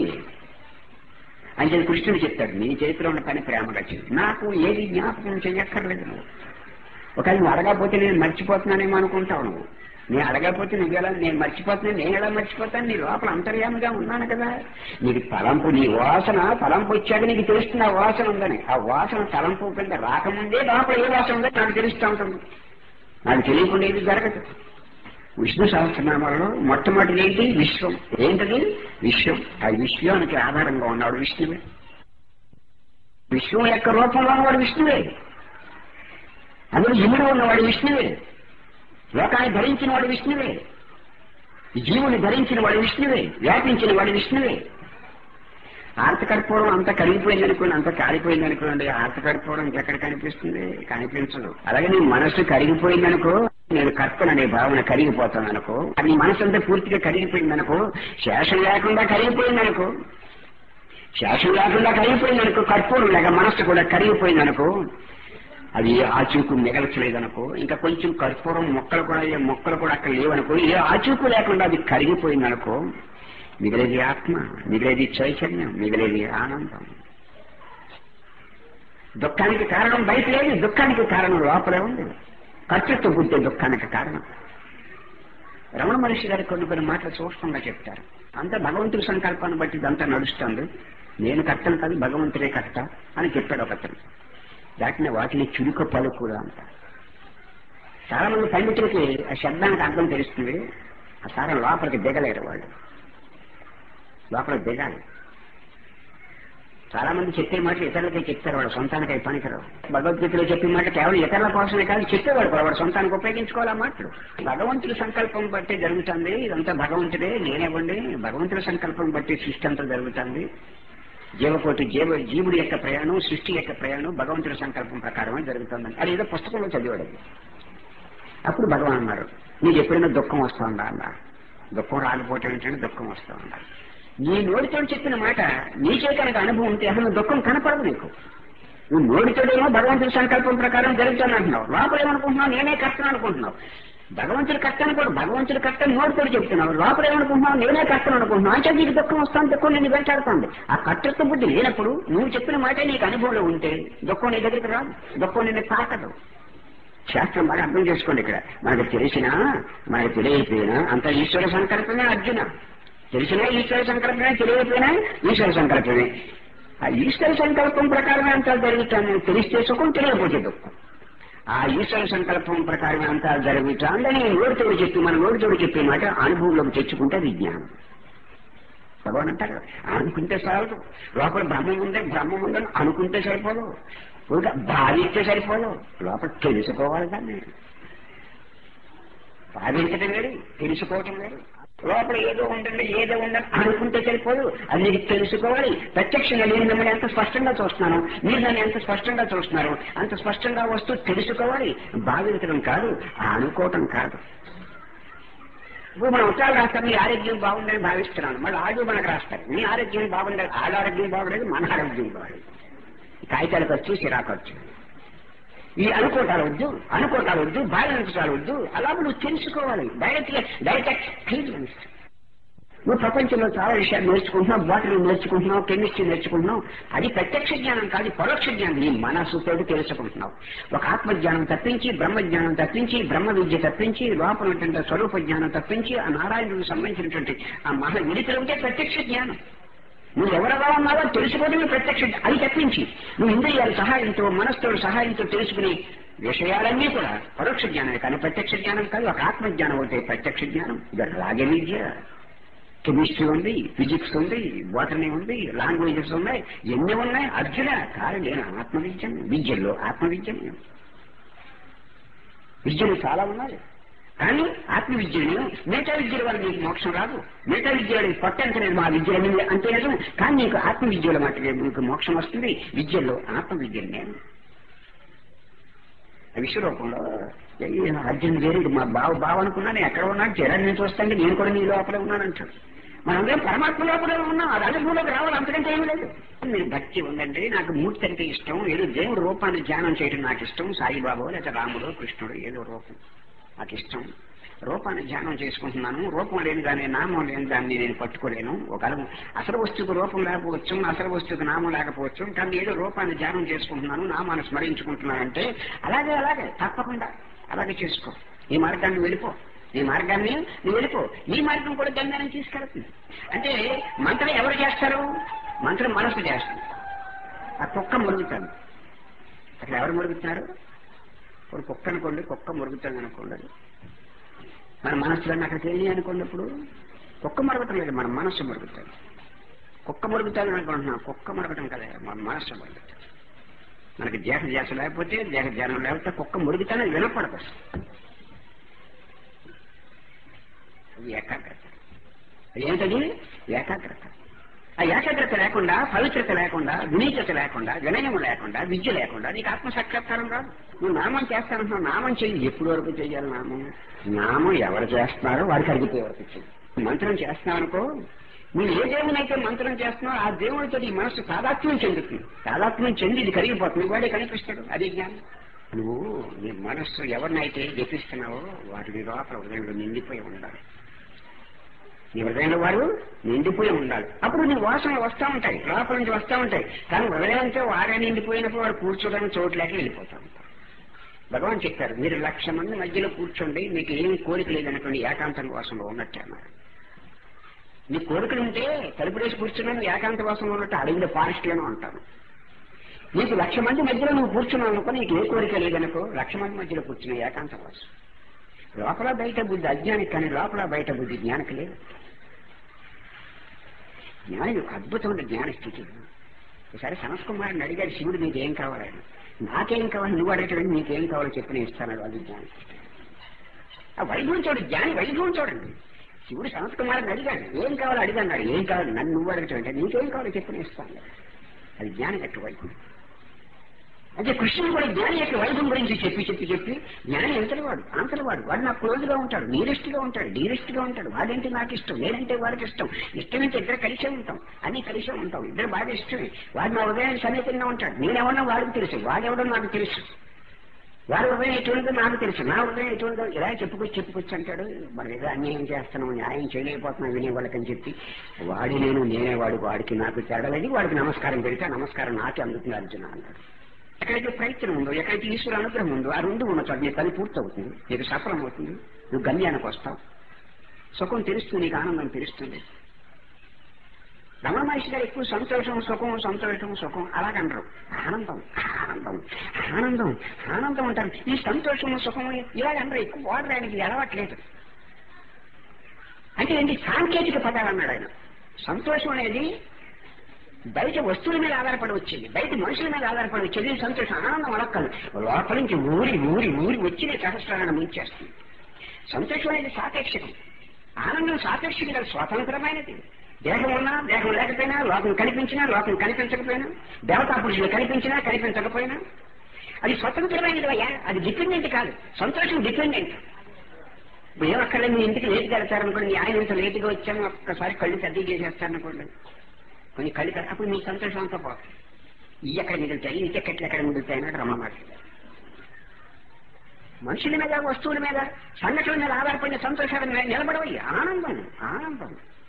ఆయన కృష్ణుడు చెప్తాడు, నీ చేతిలో ఉన్న పని ప్రేమగా చేయి, నాకు ఏది జ్ఞాపకం చెయ్యక్కర్లేదు. నువ్వు ఒకవేళ నువ్వు అడగకపోతే నేను మర్చిపోతున్నానేమో అనుకుంటావు. నువ్వు నేను అడగకపోతే నువ్వు ఎలా, నేను మర్చిపోతున్నాను, నేను ఎలా మర్చిపోతాను? నీ లోపల అంతర్యామిగా ఉన్నాను కదా. నీకు తలంపు, నీ వాసన తలంపు వచ్చాక నీకు తెలుస్తుంది ఆ వాసన ఉందని. ఆ వాసన తలంపు కింద రాకముందే లోపల ఏ వాసన ఉందో నాకు తెలుస్తూ ఉంటుంది. నాకు తెలియకుండా ఏది జరగదు. విష్ణు సహస్రనామాలలో మొట్టమొదటి ఏంటి? విశ్వం. ఏంటది? విశ్వం. ఆ విశ్వానికి ఆధారంగా ఉన్నాడు విష్ణువే. విశ్వం యొక్క రూపంలో ఉన్నవాడు విష్ణువే. అందులో ఇముడు ఉన్నవాడు విష్ణువే. లోకాన్ని ధరించిన వాడు విష్ణువే. జీవుని ధరించిన వాడు విష్ణువే. వ్యాపించిన వాడు విష్ణువే. ఆర్తకర్పూరం అంత కరిగిపోయింది అనుకోండి, అంత కాలిపోయింది అనుకోండి, ఆర్తకర్పూరం ఎక్కడ కనిపిస్తుంది? కనిపించదు. అలాగే నీ మనసు కరిగిపోయింది అనుకో, నేను కర్తననే భావన కరిగిపోతాను అనుకో, నీ మనసు అంతా పూర్తిగా కరిగిపోయింది అనుకో, శేషం లేకుండా కరిగిపోయింది అనుకో, శేషం లేకుండా కరిగిపోయింది అనుకో, కర్పూరం లేక మనస్సు కూడా కరిగిపోయింది అనుకో, అది ఆచూకు మిగల్చలేదనుకో, ఇంకా కొంచెం కర్పూరం మొక్కలు కూడా మొక్కలు కూడా అక్కడ లేవనుకో, ఏ ఆచూకు లేకుండా అది కరిగిపోయింది అనుకో, మిగిలేది ఆత్మ, మిగిలేది చైతన్యం, మిగిలేది ఆనందం. దుఃఖానికి కారణం బయట లేదు, దుఃఖానికి కారణం లోపలే ఉంది. కర్తృత్వ బుద్ధి దుఃఖానికి కారణం. రమణ మహర్షి గారి కొన్ని కొన్ని మాటలు సూక్ష్మంగా చెప్తారు. అంతా భగవంతుడి సంకల్పాన్ని బట్టి ఇదంతా నడుస్తుంది. నేను కర్తను కాదు, భగవంతుడే కర్త అని చెప్పాడు ఒకతను. దాటిని వాటిని చురుక పలుకులు అంట. చాలా మంది పండితులకి ఆ శబ్దానికి అర్థం తెలుస్తుంది, ఆ సారం లోపలికి దిగలేరు. వాళ్ళు లోపలికి దిగాలి. చాలా మంది చెప్పే మాటలు ఇతరులకే చెప్తారు, వాడు సొంతానికి పనికిరావు. భగవద్గీతలో చెప్పే మాట కేవలం ఇతరుల కోసమే కాదు, చెప్పేవాడు కూడా వాడు సొంతానికి ఉపయోగించుకోవాలి ఆ మాటలు. భగవంతుడి సంకల్పం బట్టి జరుగుతుంది ఇదంతా. భగవంతుడే నేనేవ్వండి, భగవంతుడి సంకల్పం బట్టి సృష్టి అంతా జరుగుతుంది. జీవకోటి జీవ జీవుడి యొక్క ప్రయాణం, సృష్టి యొక్క ప్రయాణం భగవంతుడి సంకల్పం ప్రకారమే జరుగుతుందని అది ఏదో పుస్తకంలో చదివాడు. అప్పుడు భగవాన్ అన్నారు, నీకు ఎప్పుడైనా దుఃఖం వస్తా ఉందా అన్నారు. దుఃఖం రాకపోవటం ఏంటంటే దుఃఖం వస్తా ఉన్నారు. నీ నోటితో చెప్పిన మాట నీకే కనుక అనుభవం ఉంటే అసలు దుఃఖం కనపడదు నీకు. నువ్వు నోటితోడేమో భగవంతుడి సంకల్పం ప్రకారం జరుగుతుంది అంటున్నావు, లోపల ఏమనుకుంటున్నావు? నేనే కష్టం అనుకుంటున్నావు. భగవంతుడి కష్టం కూడా భగవంతుడి కష్టం నోటితో చెప్తున్నావు, లోపల ఏమనుకుంటున్నావు? నేనే కష్టం అనుకుంటున్నావు. అంటే నీకు దుఃఖం వస్తాను, దుఃఖం నేను వెంటాడుతుంది. ఆ కర్తృత్వ బుద్ధి లేనప్పుడు నువ్వు చెప్పిన మాటే నీకు అనుభవంలో ఉంటే దుఃఖం నీ దగ్గరికి రాదు, దుఃఖం నిన్ను తాకదు. శాస్త్రం బాగా అర్థం చేసుకోండి. ఇక్కడ మనకు తెలిసినా మనకు తెలియకపోయినా అంత ఈశ్వర సంకల్పమే. అర్జున తెలిసినా ఈశ్వర సంకల్పమే, తెలియకపోయినా ఈశ్వర సంకల్పమే. ఆ ఈశ్వర సంకల్పం ప్రకారమే అంతా జరుగుతాను. తెలిస్తే సుఖం, తెలియకపోతే దుఃఖం. ఆ ఈశ్వర సంకల్పం ప్రకారమే అంతా జరుగుతాందని నోటితోడు చెప్పి మన నోటితోడు చెప్పే మాట అనుభవంలోకి తెచ్చుకుంటే అది జ్ఞానం. భగవాన్ అంటారు, అనుకుంటే చాలదు. లోపల బ్రహ్మం ఉందే, బ్రహ్మం ఉందని అనుకుంటే సరిపోదు, ఇంకా భావిస్తే సరిపోదు. లోపల తెలుసుకోవాలి దాన్ని. భావించడం వేరు, తెలుసుకోవటం వేరు. లోపల ఏదో ఉండండి, ఏదో ఉందని అనుకుంటే సరిపోదు, అది నీకు తెలుసుకోవాలి. ప్రత్యక్షంగా నేను మిమ్మల్ని ఎంత స్పష్టంగా చూస్తున్నాను, మీరు నన్ను ఎంత స్పష్టంగా చూస్తున్నారు, అంత స్పష్టంగా వస్తూ తెలుసుకోవాలి. భావించడం కాదు, అనుకోవటం కాదు. ఇప్పుడు మనం ఉత్తరాలు రాస్తాం, మీ ఆరోగ్యం బాగుందని భావిస్తున్నాను, మళ్ళీ ఆడు మనకు రాస్తారు మీ ఆరోగ్యం బాగుండాలి. ఆడ ఆరోగ్యం బాగుండేది, మన ఆరోగ్యం బాగుండేది. కాగితాలకు వచ్చి సిరాకు వచ్చు. ఈ అనుకోటాలు వద్దు, అనుకోటాలు వద్దు, భావించాలు వద్దు. అలా నువ్వు తెలుసుకోవాలి. డైరెక్ట్ గా డైరెక్ట్ ఎక్స్పీరియన్స్. నువ్వు ప్రపంచంలో చాలా విషయాలు నేర్చుకుంటున్నావు, బాటలు నేర్చుకుంటున్నావు, కెమిస్ట్రీ నేర్చుకుంటున్నావు. అది ప్రత్యక్ష జ్ఞానం కాదు, పరోక్ష జ్ఞానం. నీ మనస్సుతో తెలుసుకుంటున్నావు. ఒక ఆత్మజ్ఞానం తప్పించి, బ్రహ్మజ్ఞానం తప్పించి, బ్రహ్మ విద్య తప్పించి, లోపల ఉన్నటువంటి స్వరూప జ్ఞానం తప్పించి, ఆ నారాయణుడికి సంబంధించినటువంటి ఆ మహా విడితలుంటే ప్రత్యక్ష జ్ఞానం. నువ్వు ఎవరెలా ఉన్నావో తెలుసుకోవడమే ప్రత్యక్ష. అది తప్పించి నువ్వు ఇంద్రియాల సహాయంతో, మనస్సుతో సహాయంతో తెలుసుకునే విషయాలన్నీ కూడా పరోక్ష జ్ఞానమే కానీ ప్రత్యక్ష జ్ఞానం కాదు. ఒక ఆత్మజ్ఞానం అవుతాయి ప్రత్యక్ష జ్ఞానం. ఇది రాగ విద్య. కెమిస్ట్రీ ఉంది, ఫిజిక్స్ ఉంది, బోటనీ ఉంది, లాంగ్వేజెస్ ఉన్నాయి, ఎన్ని ఉన్నాయి. అర్జున కాదు, నేను ఆత్మవిద్యను, విద్యల్లో ఆత్మవిద్యను. విద్యలు చాలా ఉన్నాయి, కానీ ఆత్మవిద్యను మిగతా విద్యల వల్ల నీకు మోక్షం రాదు. మిగతా విద్యలు పట్టంతలేదు మా విద్యలు అంతే నిజం, కానీ నీకు ఆత్మవిద్యల మట్టుకు నీకు మోక్షం వస్తుంది. విద్యల్లో ఆత్మవిద్యను నేను విశ్వరూపంలో అర్జున్ వేరేడు మా బావ బావ అనుకున్నాను, ఎక్కడ ఉన్నాడు జరాన్ని నేను చూస్తాంటే నేను కూడా నీ లోపల ఉన్నానంటాడు. మనందరం పరమాత్మ లోపల ఉన్నాం, అది అనుభవంలోకి రావాలి, అంతకంటే ఏమీ లేదు. మీరు భక్తి ఉందండి, నాకు మూర్తి అంటే ఇష్టం, ఏదో దేవుడు రూపాన్ని ధ్యానం చేయడం నాకు ఇష్టం, సాయిబాబు లేదా రాముడు కృష్ణుడు ఏదో రూపం నాకు ఇష్టం, రూపాన్ని ధ్యానం చేసుకుంటున్నాను, రూపం లేని దాన్ని నామం లేని దాన్ని నేను పట్టుకోలేను. ఒకవేళ అసలు వస్తువుకు రూపం లేకపోవచ్చు, అసలు వస్తువుకు నామం లేకపోవచ్చు, కానీ ఏదో రూపాన్ని ధ్యానం చేసుకుంటున్నాను, నామాన్ని స్మరించుకుంటున్నానంటే అలాగే అలాగే తప్పకుండా అలాగే చేసుకో. ఈ మార్గాన్ని వెళ్ళిపో, ఈ మార్గాన్ని నువ్వు వెళ్ళిపో. ఈ మార్గం కూడా గంగాన్ని తీసుకెళ్తుంది. అంటే మంత్రం ఎవరు చేస్తారు? మంత్రం మనసు చేస్తుంది. ఆ కుక్క మురుగుతాను, అక్కడ ఎవరు మురుగుతున్నారు? ఇప్పుడు కుక్క అనుకోండి, కుక్క మురుగుతాను అనుకోండి, మన మనసులన్నీ అక్కడికి వెళ్ళి అనుకున్నప్పుడు కుక్క మరగటం లేదు, మన మనస్సు మరుగుతాడు. కుక్క మరుగుతాను అనుకుంటున్నాం, కుక్క మరగటం కదా, మన మనస్సు మరుగుతాడు. మనకి దేహ ధ్యాస లేకపోతే, దేహ ధ్యానం లేకపోతే కుక్క మురుగుతానే వినపడదు. అది ఏకాగ్రత. అది ఏంటది? ఏకాగ్రత. ఆ ఏకాగ్రత లేకుండా, పవిత్రత లేకుండా, వినీతత లేకుండా, వినయం లేకుండా, విద్య లేకుండా నీకు ఆత్మసాక్షాత్కారం రాదు. నువ్వు నామం చేస్తానంటున్నావు, నామం చెయ్యి. ఎప్పటి వరకు చెయ్యాలి నామం? నామం ఎవరు చేస్తున్నారో వారికి అడిగితే వరకు చెయ్యి. మంత్రం చేస్తున్నావు అనుకో, నువ్వు ఏ దేవునైతే మంత్రం చేస్తున్నావు ఆ దేవుడితో ఈ మనస్సు తాదాత్మ్యం చెందుతుంది. తాదాత్మ్యం చెంది ఇది కరిగిపోతుంది, వాడే కనిపిస్తాడు. అది జ్ఞానం. నువ్వు నీ మనస్సు ఎవరినైతే జపిస్తున్నావో వాటి లోపల హృదయంలో నిండిపోయి ఉండాలి. నీ హృదయంలో వారు నిండిపోయి ఉండాలి. అప్పుడు నీ వాసనలు వస్తూ ఉంటాయి, లోపల నుంచి వస్తూ ఉంటాయి. కానీ హృదయంతో వారే నిండిపోయినప్పుడు వాడు కూర్చోడానికి చోట్లేక వెళ్ళిపోతూ ఉంటారు. భగవాన్ చెప్పారు, మీరు లక్ష మంది మధ్యలో కూర్చోండి, మీకు ఏం కోరిక లేదనుకోండి, ఏకాంతం వాసనలో ఉన్నట్టే అన్నారు. నీ కోరికలు ఉంటే తలుపుడేసి కూర్చున్నాను ఏకాంత వాసనలో ఉన్నట్టు అడవిలో ఫారెస్ట్లోనే ఉంటాను. నీకు లక్ష మంది మధ్యలో నువ్వు కూర్చున్నావు అనుకో, నీకు ఏ కోరిక లేదనుకో, లక్ష మంది మధ్యలో కూర్చున్న ఏకాంత వాసన. లోపల బయట బుద్ధి అజ్ఞానికి, కానీ లోపల బయట బుద్ధి జ్ఞానికి లేదు. జ్ఞాని అద్భుతమైన జ్ఞాన స్థితి. ఒకసారి సనత్ కుమారుని అడిగాడు శివుడు, నీకు ఏం కావాలని. నాకేం కావాలి నువ్వు అడగటం, నీకేం కావాలో చెప్పి నేను ఇస్తాను. అది జ్ఞాని. ఆ వైభవం చూడండి, జ్ఞాని వైభవం చూడండి. శివుడు సనత్ కుమారుని అడిగాడు, ఏం కావాలో అడిగాడు. ఏం కావాలి నన్ను నువ్వు అడగటం అంటే, నీకేం కావాలో చెప్పి నేను ఇస్తాను. అది జ్ఞాని యొక్క వైభవం. అంటే కృష్ణుడు కూడా జ్ఞాని యొక్క వైభవం గురించి చెప్పి చెప్పి చెప్పి జ్ఞాని ఎంతటి వాడు, అంతటి వాడు, వాడు నాకు క్లోజ్ గా ఉంటాడు, నీరెస్ట్ గా ఉంటాడు, డీరెస్ట్ గా ఉంటాడు. వాడంటే నాకు ఇష్టం, నేనంటే వాడికి ఇష్టం. ఇష్టమైతే ఇద్దరు కలిసే ఉంటాం, అన్ని కలిసే ఉంటాం, ఇద్దరు బాగా ఇష్టమే. వాడు నా ఉదయాన్ని సమేతంగా ఉంటాడు. నేనెవరన్నా వాడికి తెలుసు, వాడెవడో నాకు తెలుసు. వాడి ఉదయం ఎటువంటిదో నాకు తెలుసు, నా ఉదయం ఎటువంటిదో ఇలా చెప్పుకొచ్చి చెప్పుకొచ్చి అంటాడు. మనం ఏదో అన్యాయం చేస్తున్నాం, న్యాయం చేయలేకపోతున్నాం వినే వాళ్ళకని చెప్పి, వాడి నేను నేనే వాడు, వాడికి నాకు తేడాలని వాడికి నమస్కారం పెడితే నమస్కారం నాకే అందుతుంది అర్జున అన్నాడు. ఎక్కడైతే ప్రయత్నం ఉందో, ఎక్కడైతే ఈశ్వర అనుగ్రహం ఉందో, ఆ రెండు ఉన్న చోట నీ పని పూర్తవుతుంది, నీకు సఫలం అవుతుంది, నువ్వు గమ్యానికి వస్తావు, సుఖం తెలుస్తుంది, నీకు ఆనందం తెలుస్తుంది. రమణ మహర్షి గారు ఎక్కువ సంతోషం సుఖం సంతోషం సుఖం అలాగంటారు. ఆనందం ఆనందం ఆనందం ఆనందం అంటారు. ఈ సంతోషము సుఖము ఇలాగంటారు, ఎక్కువ వాడరు, ఆయనకి అలవాట్లేదు. అంటే ఏంటి? సాంకేతిక పదాలు అన్నాడు ఆయన. సంతోషం అనేది బయట వస్తువుల మీద ఆధారపడి వచ్చింది, బయట మనుషుల మీద ఆధారపడి వచ్చేది సంతోషం. ఆనందం అలక్కలు లోపల నుంచి ఊరి ఊరి ఊరి వచ్చి సహస్రాలను ముంచేస్తుంది. సంతోషం అనేది సాపేక్షకం, ఆనందం సాపేక్షకం కాదు, స్వతంత్రమైనది. దేహం ఉన్నా దేహం లేకపోయినా, లోకం కనిపించినా లోకం కనిపించకపోయినా, దేవతా పురుషులు కనిపించినా కనిపించకపోయినా అది స్వతంత్రమైనది అయ్యా, అది డిపెండెంట్ కాదు. సంతోషం డిపెండెంట్. ఇప్పుడు ఏమక్కర్లే, మీ ఇంటికి లేటుగా వెళ్తారనుకోండి, ఆయన ఇంత లేటుగా వచ్చాను ఒక్కసారి కళ్ళు పెద్దగా చేసేస్తారనుకోండి, కొన్ని కళ్ళు అప్పుడు మీ సంతోషం అంతా పోతుంది. ఇవి ఎక్కడ మిగులుతాయి, ఈ టికెట్లు ఎక్కడ మిగులుతాయన్నాడు రమణ మహర్షి. మనుషుల మీద వస్తువుల మీద సంఘటనల మీద ఆధారపడిన సంతోషాలు నిలబడవయ్యి. ఆనందం ఆనందం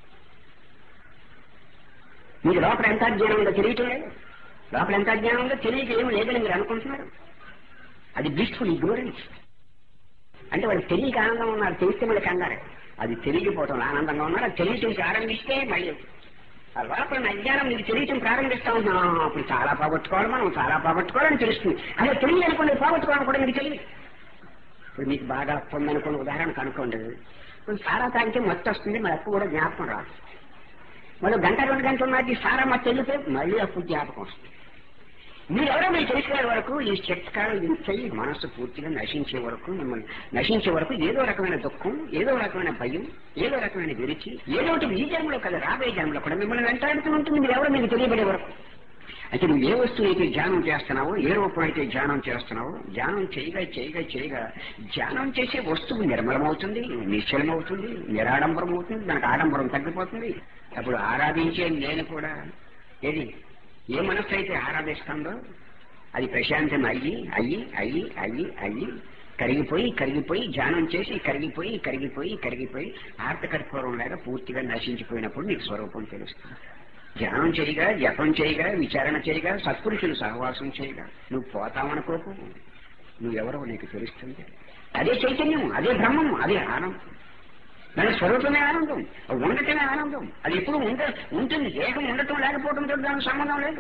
మీకు లోపల ఎంత అజ్ఞానం ఉందో తెలియటం లేదు. లోపల ఎంత అజ్ఞానం ఉందో తెలియక ఏమి లేదని మీరు అనుకుంటున్నారు. అది బ్లిస్ఫుల్ ఇగ్నోరెన్స్. అంటే వాడికి తెలియక ఆనందం ఉన్నారు, తెలిస్తే మళ్ళీ కంగారు. అది తెలియకపోవటం ఆనందంగా ఉన్నారు, అది తెలియటం ప్రారంభిస్తే మళ్ళీ ఆ లోపల అజ్ఞానం నీకు తెలియటం ప్రారంభిస్తా ఉన్నాం. అప్పుడు చాలా పోగొట్టుకోవాలి, మనం చాలా పోగొట్టుకోవాలని తెలుస్తుంది. అదే తెలియనుకోండి, పోగొట్టుకోవాలని కూడా మీకు తెలియదు. ఇప్పుడు మీకు బాగా పొందనుకోండి, ఉదాహరణకు అనుకోండి, ఇప్పుడు సారా తాగితే మత్తు వస్తుంది, మరి అప్పు కూడా జ్ఞాపకం రాదు. మళ్ళీ గంట రెండు గంటల నాటి సారా మత్తు వెళ్ళిపోయి మళ్ళీ అప్పు జ్ఞాపకం వస్తుంది. మీరెవరో మీరు తెలుసుకునే వరకు ఈ చిట్కాలు ఇంచయి మనస్సు పూర్తిగా నశించే వరకు, మిమ్మల్ని నశించే వరకు ఏదో రకమైన దుఃఖం, ఏదో రకమైన భయం, ఏదో రకమైన విరిచి, ఏదో ఒకటి ఈ జన్మలో కదా రాబోయే జన్మలో కూడా మిమ్మల్ని వెంటాడుతూ ఉంటుంది. మీరు ఎవరో మీకు తెలియబడే వరకు. అయితే నువ్వు ఏ వస్తువు అయితే ధ్యానం చేస్తున్నావో, ఏ రూపం అయితే ధ్యానం చేస్తున్నావో, ధ్యానం చేయగా చేయగా చేయగా ధ్యానం చేసే వస్తువు నిర్మలమవుతుంది, నిశ్చలమవుతుంది, నిరాడంబరం అవుతుంది, దానికి ఆడంబరం తగ్గిపోతుంది. అప్పుడు ఆరాధించే నేను కూడా ఏది ఏ మనస్సు అయితే ఆరాధిస్తుందో అది ప్రశాంతం అయ్యి అయ్యి అయ్యి అయ్యి అయ్యి కరిగిపోయి కరిగిపోయి ధ్యానం చేసి కరిగిపోయి కరిగిపోయి కరిగిపోయి ఆర్తకర్పూరం లేక పూర్తిగా నశించిపోయినప్పుడు నీకు స్వరూపం తెలుస్తుంది. ధ్యానం చేయగా, జపం చేయగా, విచారణ చేయగా, సత్పురుషులు సహవాసం చేయగా నువ్వు పోతావనుకోకు. నువ్వెవరో నీకు తెలుస్తుంది. అదే చైతన్యం, అదే బ్రహ్మం, అదే ఆనందం. దాని స్వరూపమే ఆనందం, ఉండటమే ఆనందం. అది ఎప్పుడు ఉండ ఉంటుంది. దేహం ఉండటం లేకపోవడంతో దానికి సంబంధం లేదు.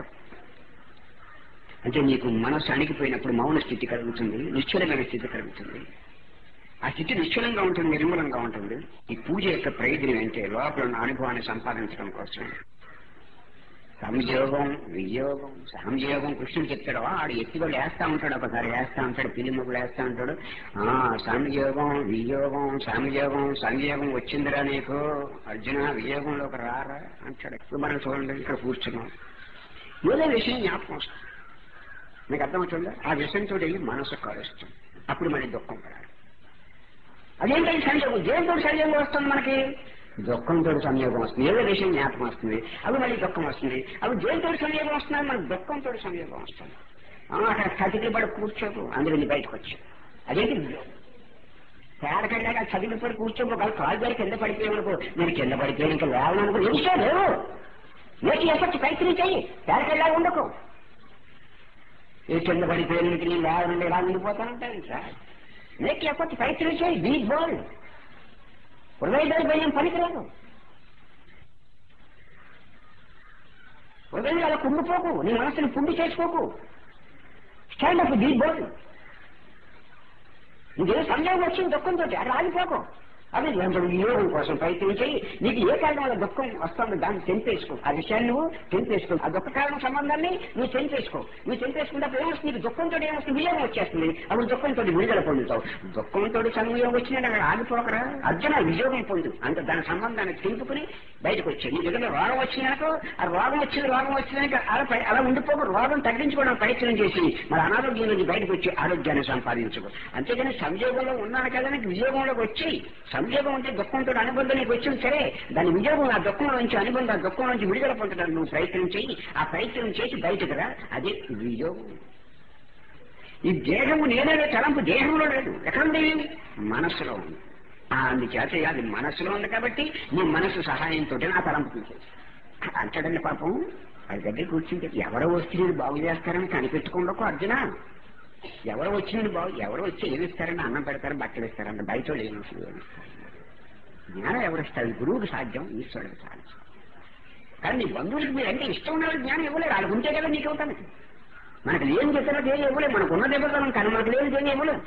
అంటే నీకు మనస్సు అణిగిపోయినప్పుడు మౌన స్థితి కలుగుతుంది, నిశ్చలమైన స్థితి కలుగుతుంది. ఆ స్థితి నిశ్చలంగా ఉంటుంది, నిర్మలంగా ఉంటుంది. ఈ పూజ యొక్క ప్రయోజనం అంటే లోపల ఉన్న అనుభవాన్ని సంపాదించడం కోసం. సంయోగం, వియోగం, సంయోగం కృష్ణుడు చెప్తాడు. ఆడు ఎత్తిగా వేస్తా ఉంటాడు, ఒకసారి వేస్తా ఉంటాడు, పిలిమగులు వేస్తా ఉంటాడు. ఆ సంయోగం, వియోగం, సంయోగం, సంయోగం వచ్చిందిరా నీకు అర్జున, వియోగంలోకి రారా అంటాడు. ఇప్పుడు మనం చూడండి, ఇక్కడ కూర్చున్నాం, ఏదో విషయం జ్ఞాపకం వస్తుంది, మీకు అర్థమవుతుందా? ఆ విషయంతో మనసు కలుస్తుంది. అప్పుడు మళ్ళీ దుఃఖం పడాలి. అదేంటంటే సంయోగం, దేంతో సంయోగం వస్తుంది మనకి? దుఃఖంతో సంయోగం వస్తుంది. ఏదో విషయం జ్ఞాపకం వస్తుంది, అవి మళ్ళీ దుఃఖం వస్తుంది. అవి దేనితో సంయోగం వస్తున్నాయి? మనకు దుఃఖంతో సంయోగం వస్తుంది. అక్కడ చతికి పడి కూర్చోకు, అందులో బయటకు వచ్చి అదేంటి తేడకెళ్ళాక చదివి పడి కూర్చోకు. ఒకవేళ కాలు గారి కింద పడిపోయానుకో, నేను కింద పడిపోయాను ఇంకా లేవనుకో, నిమిషం లేవు, నేటి ఎఫర్ట్ ప్రయత్నం చెయ్యి, తేడకెళ్ళా ఉండకు. ఏ కింద పడిపోయాను నేను లేవనండి ఇలా ఉండిపోతానంటాను సార్. నేటి ఎఫర్ట్ ప్రయత్నం చేయి, బీ బోల్డ్. హృదయ భయం పనికిరాదు. హృదయం అలా కుండిపోకు, నీ మనసుని పుండి చేసుకోకు. Stand up, be bold. నీకే సందేహం వచ్చింది దుఃఖంతో అది ఆగిపోకు. అది వినియోగం కోసం ప్రయత్నం చేయి. నీకు ఏ కారణం వల్ల దుఃఖం వస్తుందో దాన్ని తెంపేసుకో. ఆ విషయాన్ని నువ్వు తెంపేసుకో. ఆ దుఃఖ కారణం సంబంధాన్ని నువ్వు తెంపేసుకో. నువ్వు తెంపేసుకుంటే ఏమొస్తుంది? నీకు దుఃఖంతో ఏమొస్తుంది? వియోగం వచ్చేస్తుంది. అప్పుడు దుఃఖంతో విడుదల పొందుతావు. దుఃఖంతో సంయోగం వచ్చినా అక్కడ ఆగిపోకరా అర్జున, వియోగం పొందు. అంటే దాని సంబంధాన్ని తెంపుకుని బయటకు వచ్చాయి. నీ దగ్గర రోగం వచ్చినాకో ఆ రోగం వచ్చింది రోగం వచ్చినాక అలా అలా ఉండిపోకు. రోగం తగ్గించుకోవడానికి ప్రయత్నం చేసి మరి అనారోగ్యం నుంచి బయటకు వచ్చి ఆరోగ్యాన్ని సంపాదించుకో. అంతేగాని సంయోగంలో ఉన్నాను కదా నీకు వియోగంలోకి వచ్చి, సంయోగం అంటే దుఃఖంతో అనుబంధం నీకు వచ్చింది సరే, దాని వియోగం ఆ దుఃఖం నుంచి అనుబంధం, ఆ దుఃఖం నుంచి విడుదల పొందడానికి నువ్వు ప్రయత్నం చేయి. ఆ ప్రయత్నం చేసి బయటకు రా, అదే వియోగం. ఈ దేహము నేనే తలంపు దేహంలో లేదు, ఎక్కడుంది? మనస్సులో ఉంది. అందుచేత అది మనస్సులో ఉంది కాబట్టి నీ మనస్సు సహాయంతో ఆ తలంపు తీసేసి అంటాడండి. పాపం అది దగ్గర కూర్చుంటే ఎవరో వస్తే నేను బాగు చేస్తారని కనిపెట్టుకోండకు అర్జున. ఎవరో వచ్చిందని బాగు, ఎవరో వచ్చి ఏమిస్తారని అన్నం పెడతారు, బట్టలు ఇస్తారంట. బయట వాళ్ళు ఏమి ఏమిస్తారు? జ్ఞానం ఎవరిస్తారు? గురువుకి సాధ్యం, ఈశ్వరుడికి సాధ్యం. కానీ నీ బంధువులకి మీరు అంటే ఇష్టం ఉన్న జ్ఞానం ఇవ్వలేదు. వాళ్ళకు ఉంటే కదా నీకు ఇవ్వటానికి. మనకు లేని చెప్పినట్టు ఏమి ఇవ్వలేదు, మనకు ఉన్నది ఇవ్వగలం కానీ మనకు లేనిది ఏమి ఇవ్వలేదు.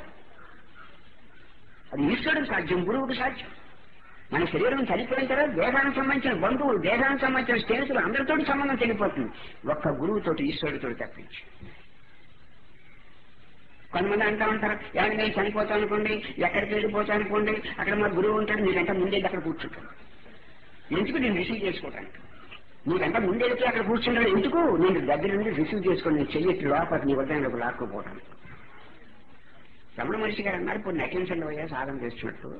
అది ఈశ్వరుడికి సాధ్యం, గురువుకి సాధ్యం. మన శరీరం చనిపోయిన తర్వాత దేహానికి సంబంధించిన బంధువులు, దేహానికి సంబంధించిన స్నేహితులు అందరితో సంబంధం చనిపోతుంది. ఒక్క గురువుతోటి, ఈశ్వరుడితో తప్పించి. కొంతమంది అంటా ఉంటారు, ఎవరి నేను చనిపోతాను అనుకోండి, ఎక్కడికి వెళ్ళిపోతాను అనుకోండి, అక్కడ మా గురువు ఉంటాడు, నీకంటే ముందే అక్కడ కూర్చుంటాడు. ఎందుకు? నేను రిసీవ్ చేసుకోవడానికి. నీకంటే ముందెళ్తే అక్కడ కూర్చుంటాడు ఎందుకు? నేను దగ్గర నుండి రిసీవ్ చేసుకుని నేను చెయ్యట్టు లోపల నీ వద్దకు లాక్కుపోవడానికి. రమణ మనిషి గారు అన్నారు, ఇప్పుడు నటించండి అయ్యా సాధన చేస్తున్నట్టు.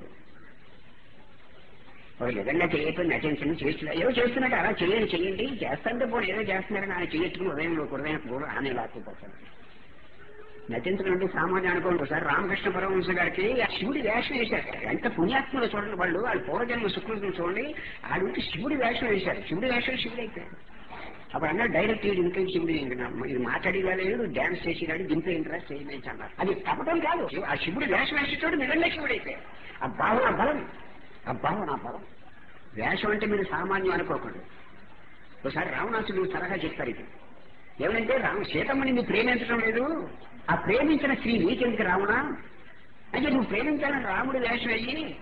నిజంగా చేయకపోతే నటించండి, చేస్తున్నా ఏదో చేస్తున్నట్టు అలా చేయండి చెయ్యండి, చేస్తాంటే పోనీ ఏదో చేస్తున్నారని ఆయన చెయ్యట్టుకుని ఉదయంలో హృదయం కూడా ఆమె లాక్కుపోతాను. నటించడం సామాన్యం అనుకోండి. ఒకసారి రామకృష్ణ పరమహంస గారికి శివుడి వేషం వేశారు. ఎంత పుణ్యాత్మలో చూడండి వాళ్ళు, వాళ్ళ పూర్వజన్మ సుకృతిని చూడండి. ఆడికి శివుడి వేషం వేశారు. శివుడి వేషం శివుడు అయిపోయాడు. అప్పుడు అన్నారు డైరెక్ట్ ఇంకే శివుడు ఇది మాట్లాడేవాడు, డ్యాన్స్ చేసేవాడు, దింపే ఇంట్రెస్ట్ చేయమని అన్నారు. అది తప్పటం కాదు, ఆ శివుడి వేషం వేసేటోడు నిజంగా శివుడు అయిపోయాడు. ఆ భావన బలం, ఆ భావన బలం. వేషం అంటే మీరు సామాన్యం అనుకోకూడదు. ఒకసారి రావణాసుడు సలహా చెప్పారు ఇది ఏమంటే, రాము సీతమ్మని నువ్వు ప్రేమించడం లేదు, ఆ ప్రేమించిన స్త్రీ నీకెందుకు రావణా అంటే నువ్వు ప్రేమించాలని రాముడు వేషం అయ్యి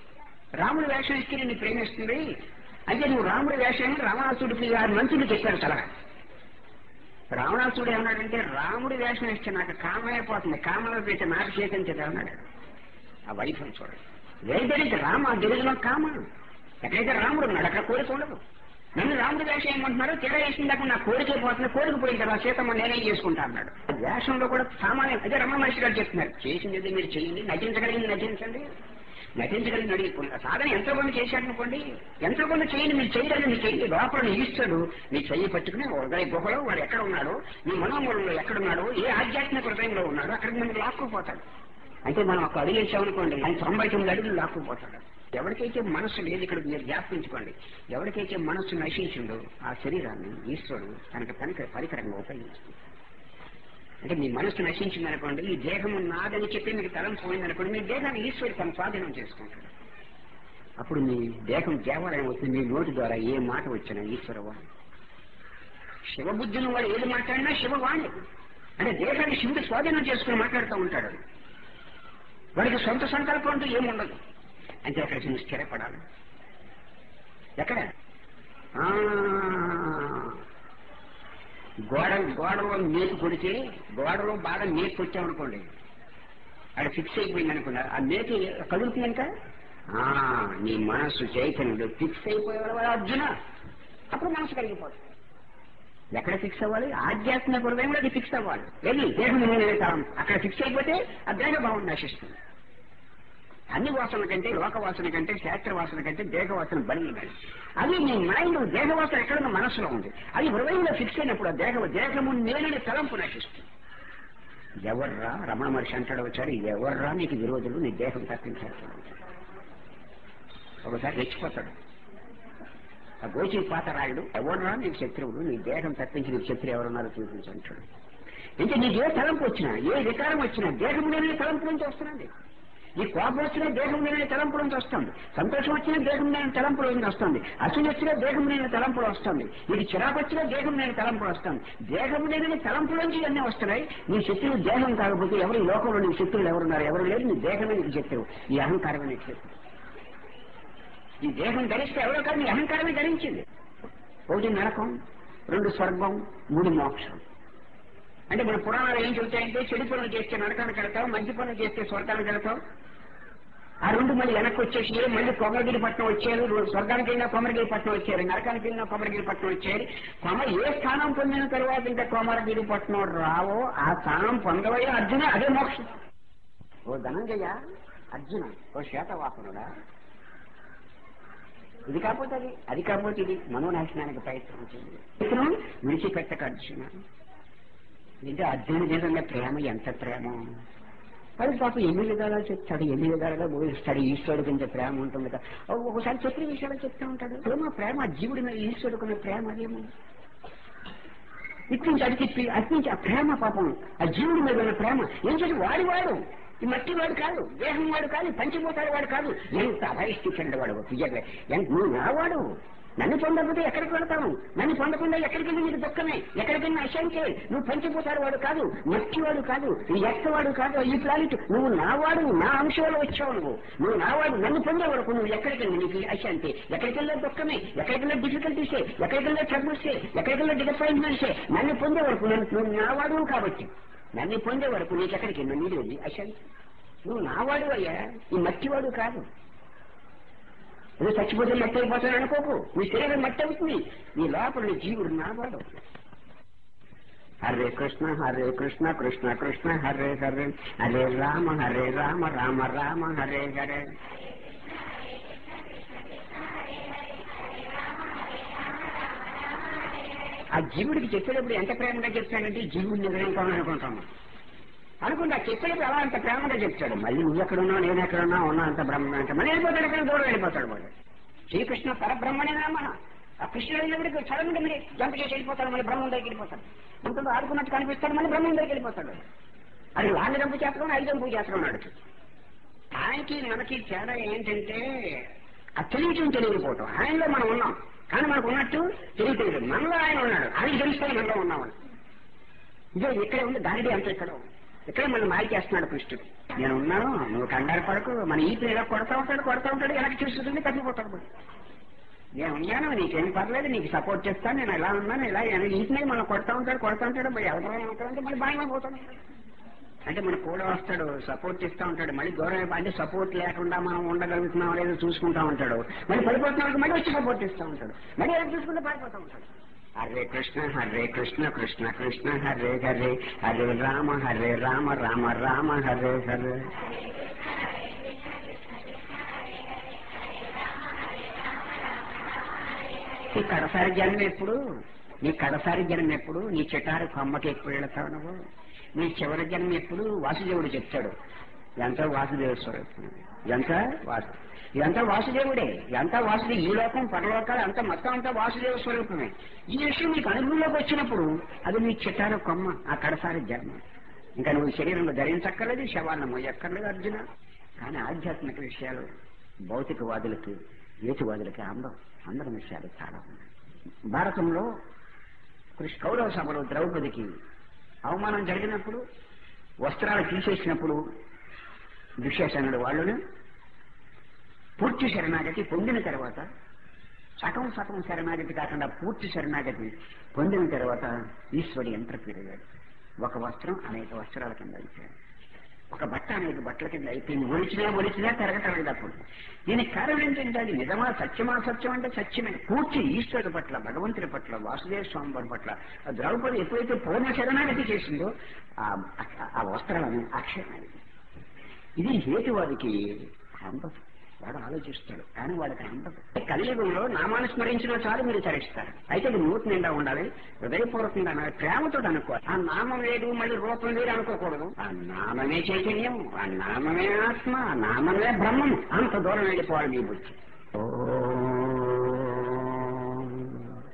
రాముడి వేషం ఇస్తే నిన్ను ప్రేమిస్తుంది అంటే నువ్వు రాముడి వేషం రావణాసుడికి ఆరు మంత్రులు చెప్పారు సలహా. రావణాసుడు ఏమన్నాడంటే రాముడి వేషం ఇస్తే నాకు కామైపోతుంది, కామలో పెట్టి నాకు చేతించదు అన్నాడు. ఆ వైఫం చూడండి. వేదరికి రామ గిరిజన కామ, ఎక్కడైతే రాముడు ఉన్నాడు అక్కడ కోరిక ఉండదు. నన్ను రాముడి వేషం ఏమంటున్నారో తెర వేసిన దాకా నా కోరికే పోతుంది, కోరిక పోయింది కదా సీతమ్మ నేనే చేసుకుంటా అన్నాడు. వేషంలో కూడా సామాన్యం. అదే రమణ మహర్షి గారు చెప్తున్నారు, చేసింది మీరు చేయండి, నటించగలిగింది నటించండి, నటించగలిగి నడిగిపోండి. సాధన ఎంతో మంది చేశారనుకోండి, ఎంతో మంది చేయండి, మీరు చేయడానికి మీరు చేయండి. లోపల ఈశ్వరుడు మీ చెయ్యి పట్టుకుని హృదయ గుహలో వాడు ఎక్కడ ఉన్నాడో, మీ మనోమూలంలో ఎక్కడున్నాడో, ఏ ఆధ్యాత్మిక హృదయంలో ఉన్నాడో అక్కడికి మనకి లాక్కుపోతాడు. అంటే మనం ఒక అడుగు వేసామనుకోండి, ఆయన తొంభై తొమ్మిది అడుగులు లాక్కుపోతాడు. ఎవరికైతే మనస్సు లేదు, ఇక్కడ మీరు జ్ఞాపించుకోండి, ఎవరికైతే మనస్సు నశించిందో ఆ శరీరాన్ని ఈశ్వరుడు తనకు తనకి పరికరంగా ఉపయోగిస్తుంది. అంటే మీ మనస్సు నశించింది అనుకోండి, ఈ దేహం నాదని చెప్పి మీకు తలం పోయిందనుకోండి, మీ దేహాన్ని ఈశ్వరుడు తన స్వాధీనం చేసుకుంటాడు. అప్పుడు మీ దేహం దేవాలయం వస్తుంది. మీ నోటి ద్వారా ఏ మాట వచ్చినా ఈశ్వరవాణి. శివబుద్ధిని వాడు ఏది మాట్లాడినా శివవాణి. అంటే దేహాన్ని శివుడు స్వాధీనం చేసుకుని మాట్లాడుతూ ఉంటాడు. వాడికి సొంత సంకల్పం అంటూ ఏముండదు. అంటే అక్కడ నువ్వు స్థిరపడాలి. ఎక్కడ గోడ గోడలో మేకు కొడితే, గోడలో బాగా మేకు కొట్టామనుకోండి, అక్కడ ఫిక్స్ అయిపోయింది అనుకోండి, ఆ మేకు కదులుతుందంట. నీ మనస్సు చైతన్యుడు ఫిక్స్ అయిపోయేవాడు అర్జున, అప్పుడు మనసు కలిగిపోతుంది. ఎక్కడ ఫిక్స్ అవ్వాలి? ఆధ్యాత్మిక హృదయంలో అది ఫిక్స్ అవ్వాలి. ఏది దేహం కాలం అక్కడ ఫిక్స్ అయిపోతే ఆ దేహభావం నశిస్తుంది. అన్ని వాసన కంటే, లోక వాసన కంటే, శాస్త్ర వాసన కంటే దేహ వాసన బలిగాలి. అది నీ మైండ్ దేహవాసన ఎక్కడున్న మనస్సులో ఉంది. అది హృదయంలో ఫిక్స్ అయినప్పుడు ఆ దేహ దేహము నేనని తలంపు నశిస్తుంది. ఎవర్రా రమణ మహర్షి అంటాడు వచ్చాడు, ఎవర్రా నీకు విరోధులు, నీ దేహం తప్పించాడు. ఒకసారి రెచ్చిపోతాడు ఆ గోచి పాతరాయుడు, ఎవర్రా నీకు శత్రువులు, నీ దేహం తప్పించి నీకు శత్రువు ఎవరున్నారో చూపించంటాడు. అంటే నీకు ఏ తలంపు వచ్చినా, ఏ వికారం వచ్చినా దేహం నేనే తలంపు నుంచి వస్తున్నది. ఈ కోపం వచ్చినా దేహం నేనే తలంపుల నుంచి వస్తుంది, సంతోషం వచ్చినా దేహం నేను తలంపుల నుంచి వస్తుంది, అసలు వచ్చినా దేహం నేను తలంపులు వస్తుంది, ఇది చిరాకు వచ్చినా దేహం నేను తలంపులు వస్తుంది. దేహం నేనే తలంపుల నుంచి ఇవన్నీ వస్తున్నాయి. నీ శత్రువు దేహం కాకపోతే ఎవరు ఈ లోకంలో నీ శత్రువులు ఎవరున్నారు? ఎవరు లేరు. నీ దేహమే నీకు శత్రువు, ఈ అహంకారమే నీకు శత్రువు. ఈ దేహం ధరిస్తే ఎవరో కాదు, నీ అహంకారమే ధరించింది. ఒకటి నరకం, రెండు స్వర్గం, మూడు మోక్షం. అంటే మన పురాణాలు ఏం చెబుతాయంటే చెడు పనులు చేస్తే నరకానికి వెళ్తావు, మంచి పనులు చేస్తే స్వర్గానికి వెళ్తావు. ఆ రెండు మళ్ళీ వెనక్కి వచ్చేసి మళ్ళీ కొమరగిరి పట్నం వచ్చారు, స్వర్గానికి వెళ్ళినా కొమరగిరి పట్నం వచ్చారు, నరకానికి వెళ్ళినా కొమరగిరి పట్నం వచ్చారు. కొమ ఏ స్థానం పొందిన తర్వాత ఇంకా కొమరగిరి పట్నం రావో ఆ స్థానం పొందవయ్యా అర్జున, అదే మోక్షం. ఓ ధనంజయ, అర్జున, ఓ శ్వేతవాహనుడా, ఇది కాకపోతే అది, అది కాకపోతే ఇది, మనోనాశనానికి ప్రయత్నం చేయాలి. విడిచిపెట్టక అర్జున. అంటే అర్జునుడి నిజంగా ప్రేమ ఎంత ప్రేమ! అది పాప ఎన్ని విధాలా చెప్తాడు, ఎన్ని విధాలుగా బోధిస్తాడు. ఈశ్వరుడు కింద ప్రేమ ఉంటుంది కదా, ఒకసారి చెప్పిన విషయాలు చెప్తా ఉంటాడు. ప్రేమ ప్రేమ జీవుడి మీద ఈశ్వరుడుకున్న ప్రేమ అదేమో ఇట్నుంచి అది చెప్పి అట్నుంచి ఆ ప్రేమ పాపం ఆ జీవుడి మీద ఉన్న ప్రేమ ఏం చేసి వాడి వాడు ఈ మట్టి వాడు కాదు, దేహం వాడు కాదు, పంచిపోతాడు వాడు కాదు. ఎంత అభయస్థితి వాడు విజయ, నువ్వు నావాడు. నన్ను పొందకపోతే ఎక్కడికి వెళ్తాను, నన్ను పొందకుండా ఎక్కడికి వెళ్ళి నీకు దుఃఖమే, ఎక్కడికైనా అశాంతి. నువ్వు పంచిపోతాడు వాడు కాదు, మట్టివాడు కాదు, ఈ ఎక్కవాడు కాదు, ఈ ప్లానెట్ నువ్వు నావాడు, నా అంశంలో వచ్చావు. నువ్వు నువ్వు నావాడు, నన్ను పొందే వరకు నువ్వు ఎక్కడికి వెళ్ళి నీకు అశాంతి, ఎక్కడికి వెళ్ళే దుఃఖమే, ఎక్కడికి వెళ్ళే డిఫికల్టీసే, ఎక్కడికి వెళ్ళే ట్రబుల్సే, ఎక్కడికి వెళ్ళే డిసప్పాయింట్మెంట్సే. నన్ను పొందే వరకు నువ్వు నావాడు కాబట్టి నన్ను పొందే వరకు నీకు ఎక్కడికి వెళ్ళి నీరు వెళ్ళి అశాంతి. నువ్వు నావాడు అయ్యా, ఈ మట్టివాడు కాదు. నువ్వు చచ్చిపోతే మట్టి అయిపోతాను అనుకోకు, నీ శరీరం మట్టి అవుతుంది, నీ లోపల నీ జీవుడు నావాడు. హరే కృష్ణ హరే కృష్ణ కృష్ణ కృష్ణ హరే హరే, హరే రామ హరే రామ రామ రామ హరే హరే. ఆ జీవుడికి చెప్పేటప్పుడు ఎంత ప్రేమగా చెప్తాడంటే జీవుడు నిర్ణయం కావాలనుకుంటాము అనుకుంటా. చెప్పేటప్పుడు అలా అంత ప్రేమగా చెప్తాడు. మళ్ళీ నువ్వు ఎక్కడున్నావు, నేను ఎక్కడున్నా ఉన్నా అంత బ్రహ్మ అంటే మళ్ళీ వెళ్ళిపోతాడు, ఎక్కడ దూరం వెళ్ళిపోతాడు వాడు. శ్రీకృష్ణ పరబ్రహ్మణే నామ. ఆ కృష్ణుడు వెళ్ళినప్పుడు సడన్గా మళ్ళీ జంప చేసి వెళ్ళిపోతాడు, మళ్ళీ బ్రహ్మం దగ్గరికి వెళ్ళిపోతాడు. ఇంట్లో ఆడుకున్నట్టు కనిపిస్తాడు, మళ్ళీ బ్రహ్మం దగ్గరికి వెళ్ళిపోతాడు. అది వాడిని జంపు చేస్తాడు, ఐదు జంపు చేస్తున్నాడు. ఆయనకి మనకి తేడా ఏంటంటే ఆ తెలియటం తెలియకపోవటం. ఆయనలో మనం ఉన్నాం కానీ మనకు ఉన్నట్టు తెలియలేదు. మనలో ఆయన ఉన్నాడు, ఆయన తెలుస్తాను మనలో ఉన్నామని. ఇదే ఇక్కడే ఉంది, దానిదే అంత ఇక్కడ ఉంది. ఇక్కడే మనం మాయ చేస్తున్నాడు కృష్ణుడు. నేను ఉన్నాను, నువ్వు కంగారు పడకు. మన ఈపిని ఇలా కొడతా ఉంటాడు కొడతా ఉంటాడు వెనక్కి చూస్తుంది తప్పిపోతాడు. నేను ఉన్నాను, నీకేం పర్లేదు, నీకు సపోర్ట్ చేస్తాను, నేను ఎలా ఉన్నాను ఇలా ఈపిని మనం కొడతా ఉంటాడు కొడతా ఉంటాడు మరి ఎవరైనా ఉంటాడంటే మళ్ళీ బాగా పోతాడు. అంటే మన కూడా వస్తాడు, సపోర్ట్ ఇస్తూ ఉంటాడు, మళ్ళీ గౌరవం అంటే సపోర్ట్ లేకుండా మనం ఉండగలుగుతున్నాం లేదో చూసుకుంటా ఉంటాడు. మళ్ళీ పడిపోతున్నాడు మళ్ళీ వచ్చి సపోర్ట్ ఇస్తూ ఉంటాడు, మళ్ళీ ఎలా చూసుకుంటే పడిపోతూ ఉంటాడు. హరే కృష్ణ హరే కృష్ణ కృష్ణ కృష్ణ హరే హరే హరే రామ హరే రామ రామ రామ హరే హరే. నీ కడసారి జన్మ ఎప్పుడు, నీ కడసారి జన్మ ఎప్పుడు, నీ చిటారు కొమ్మకి ఎప్పుడు వెళతావు నువ్వు, నీ చివరి జన్మ ఎప్పుడు వాసుదేవుడు చెప్తాడు. ఇదంతా వాసుదేవ స్వరూపం, ఇదంతా వాసు ఇదంతా వాసుదేవుడే, ఇదంతా వాసుదేవు. ఈ లోకం పరలోకాలు అంతా మొత్తం అంతా వాసుదేవ స్వరూపమే. ఈ విషయం నీకు అనుభవంలోకి వచ్చినప్పుడు అది నీ చిట్టారు కొమ్మ, ఆ కడసారి జన్మ. ఇంకా నువ్వు శరీరంలో ధరించక్కర్లేదు, శవాలను మోయక్కర్లేదు అర్జున. కానీ ఆధ్యాత్మిక విషయాలు భౌతికవాదులకి యేసువాదులకి అందం అందరం విషయాలు చాలా ఉన్నాయి. భారతంలో కృష్ణ కౌరవ సభలో ద్రౌపదికి అవమానం జరిగినప్పుడు వస్త్రాలు తీసేసినప్పుడు దుశ్శాసనుడు వాళ్ళను పూర్తి శరణాగతి పొందిన తర్వాత, సగం సగం శరణాగతి కాకుండా పూర్తి శరణాగతి పొందిన తర్వాత ఈశ్వరుడు ఎంటర్ అయ్యాడు. ఒక వస్త్రం అనేక వస్త్రాల కింద అయిపోయాడు, ఒక బట్ట అనేక బట్టల కింద అయిపోయింది. ఒలిచినా ఒలిచినా తిరగటలేదు. అప్పుడు దీనికి కారణం ఏంటంటే అది నిజమా సత్యమా, సత్యం అంటే సత్యమే. పూర్తి ఈశ్వరుడు పట్ల, భగవంతుడి పట్ల, వాసుదేవ స్వామి వారి పట్ల ద్రౌపది ఎప్పుడైతే పూర్ణ శరణాగతి చేసిందో ఆ వస్త్రాలను అక్షయమైనది. ఇది హేతువాదికి అందదు, వాడు ఆలోచిస్తాడు కానీ వాడికి అందదు. కలియుగంలో నామాన్ని స్మరించినా చాలు మీరు తరిస్తారు. అయితే అది నోటి నిండా ఉండాలి, హృదయపూర్వకంగా ప్రేమతో అనుకోవాలి. ఆ నామం లేదు మళ్ళీ రూపం లేదు అనుకోకూడదు. ఆ నామమే చైతన్యం, ఆ నామమే ఆత్మ, ఆ నామమే బ్రహ్మం. అంత దూరం వెళ్ళిపోవాలి మీ బుద్ధి. ఓ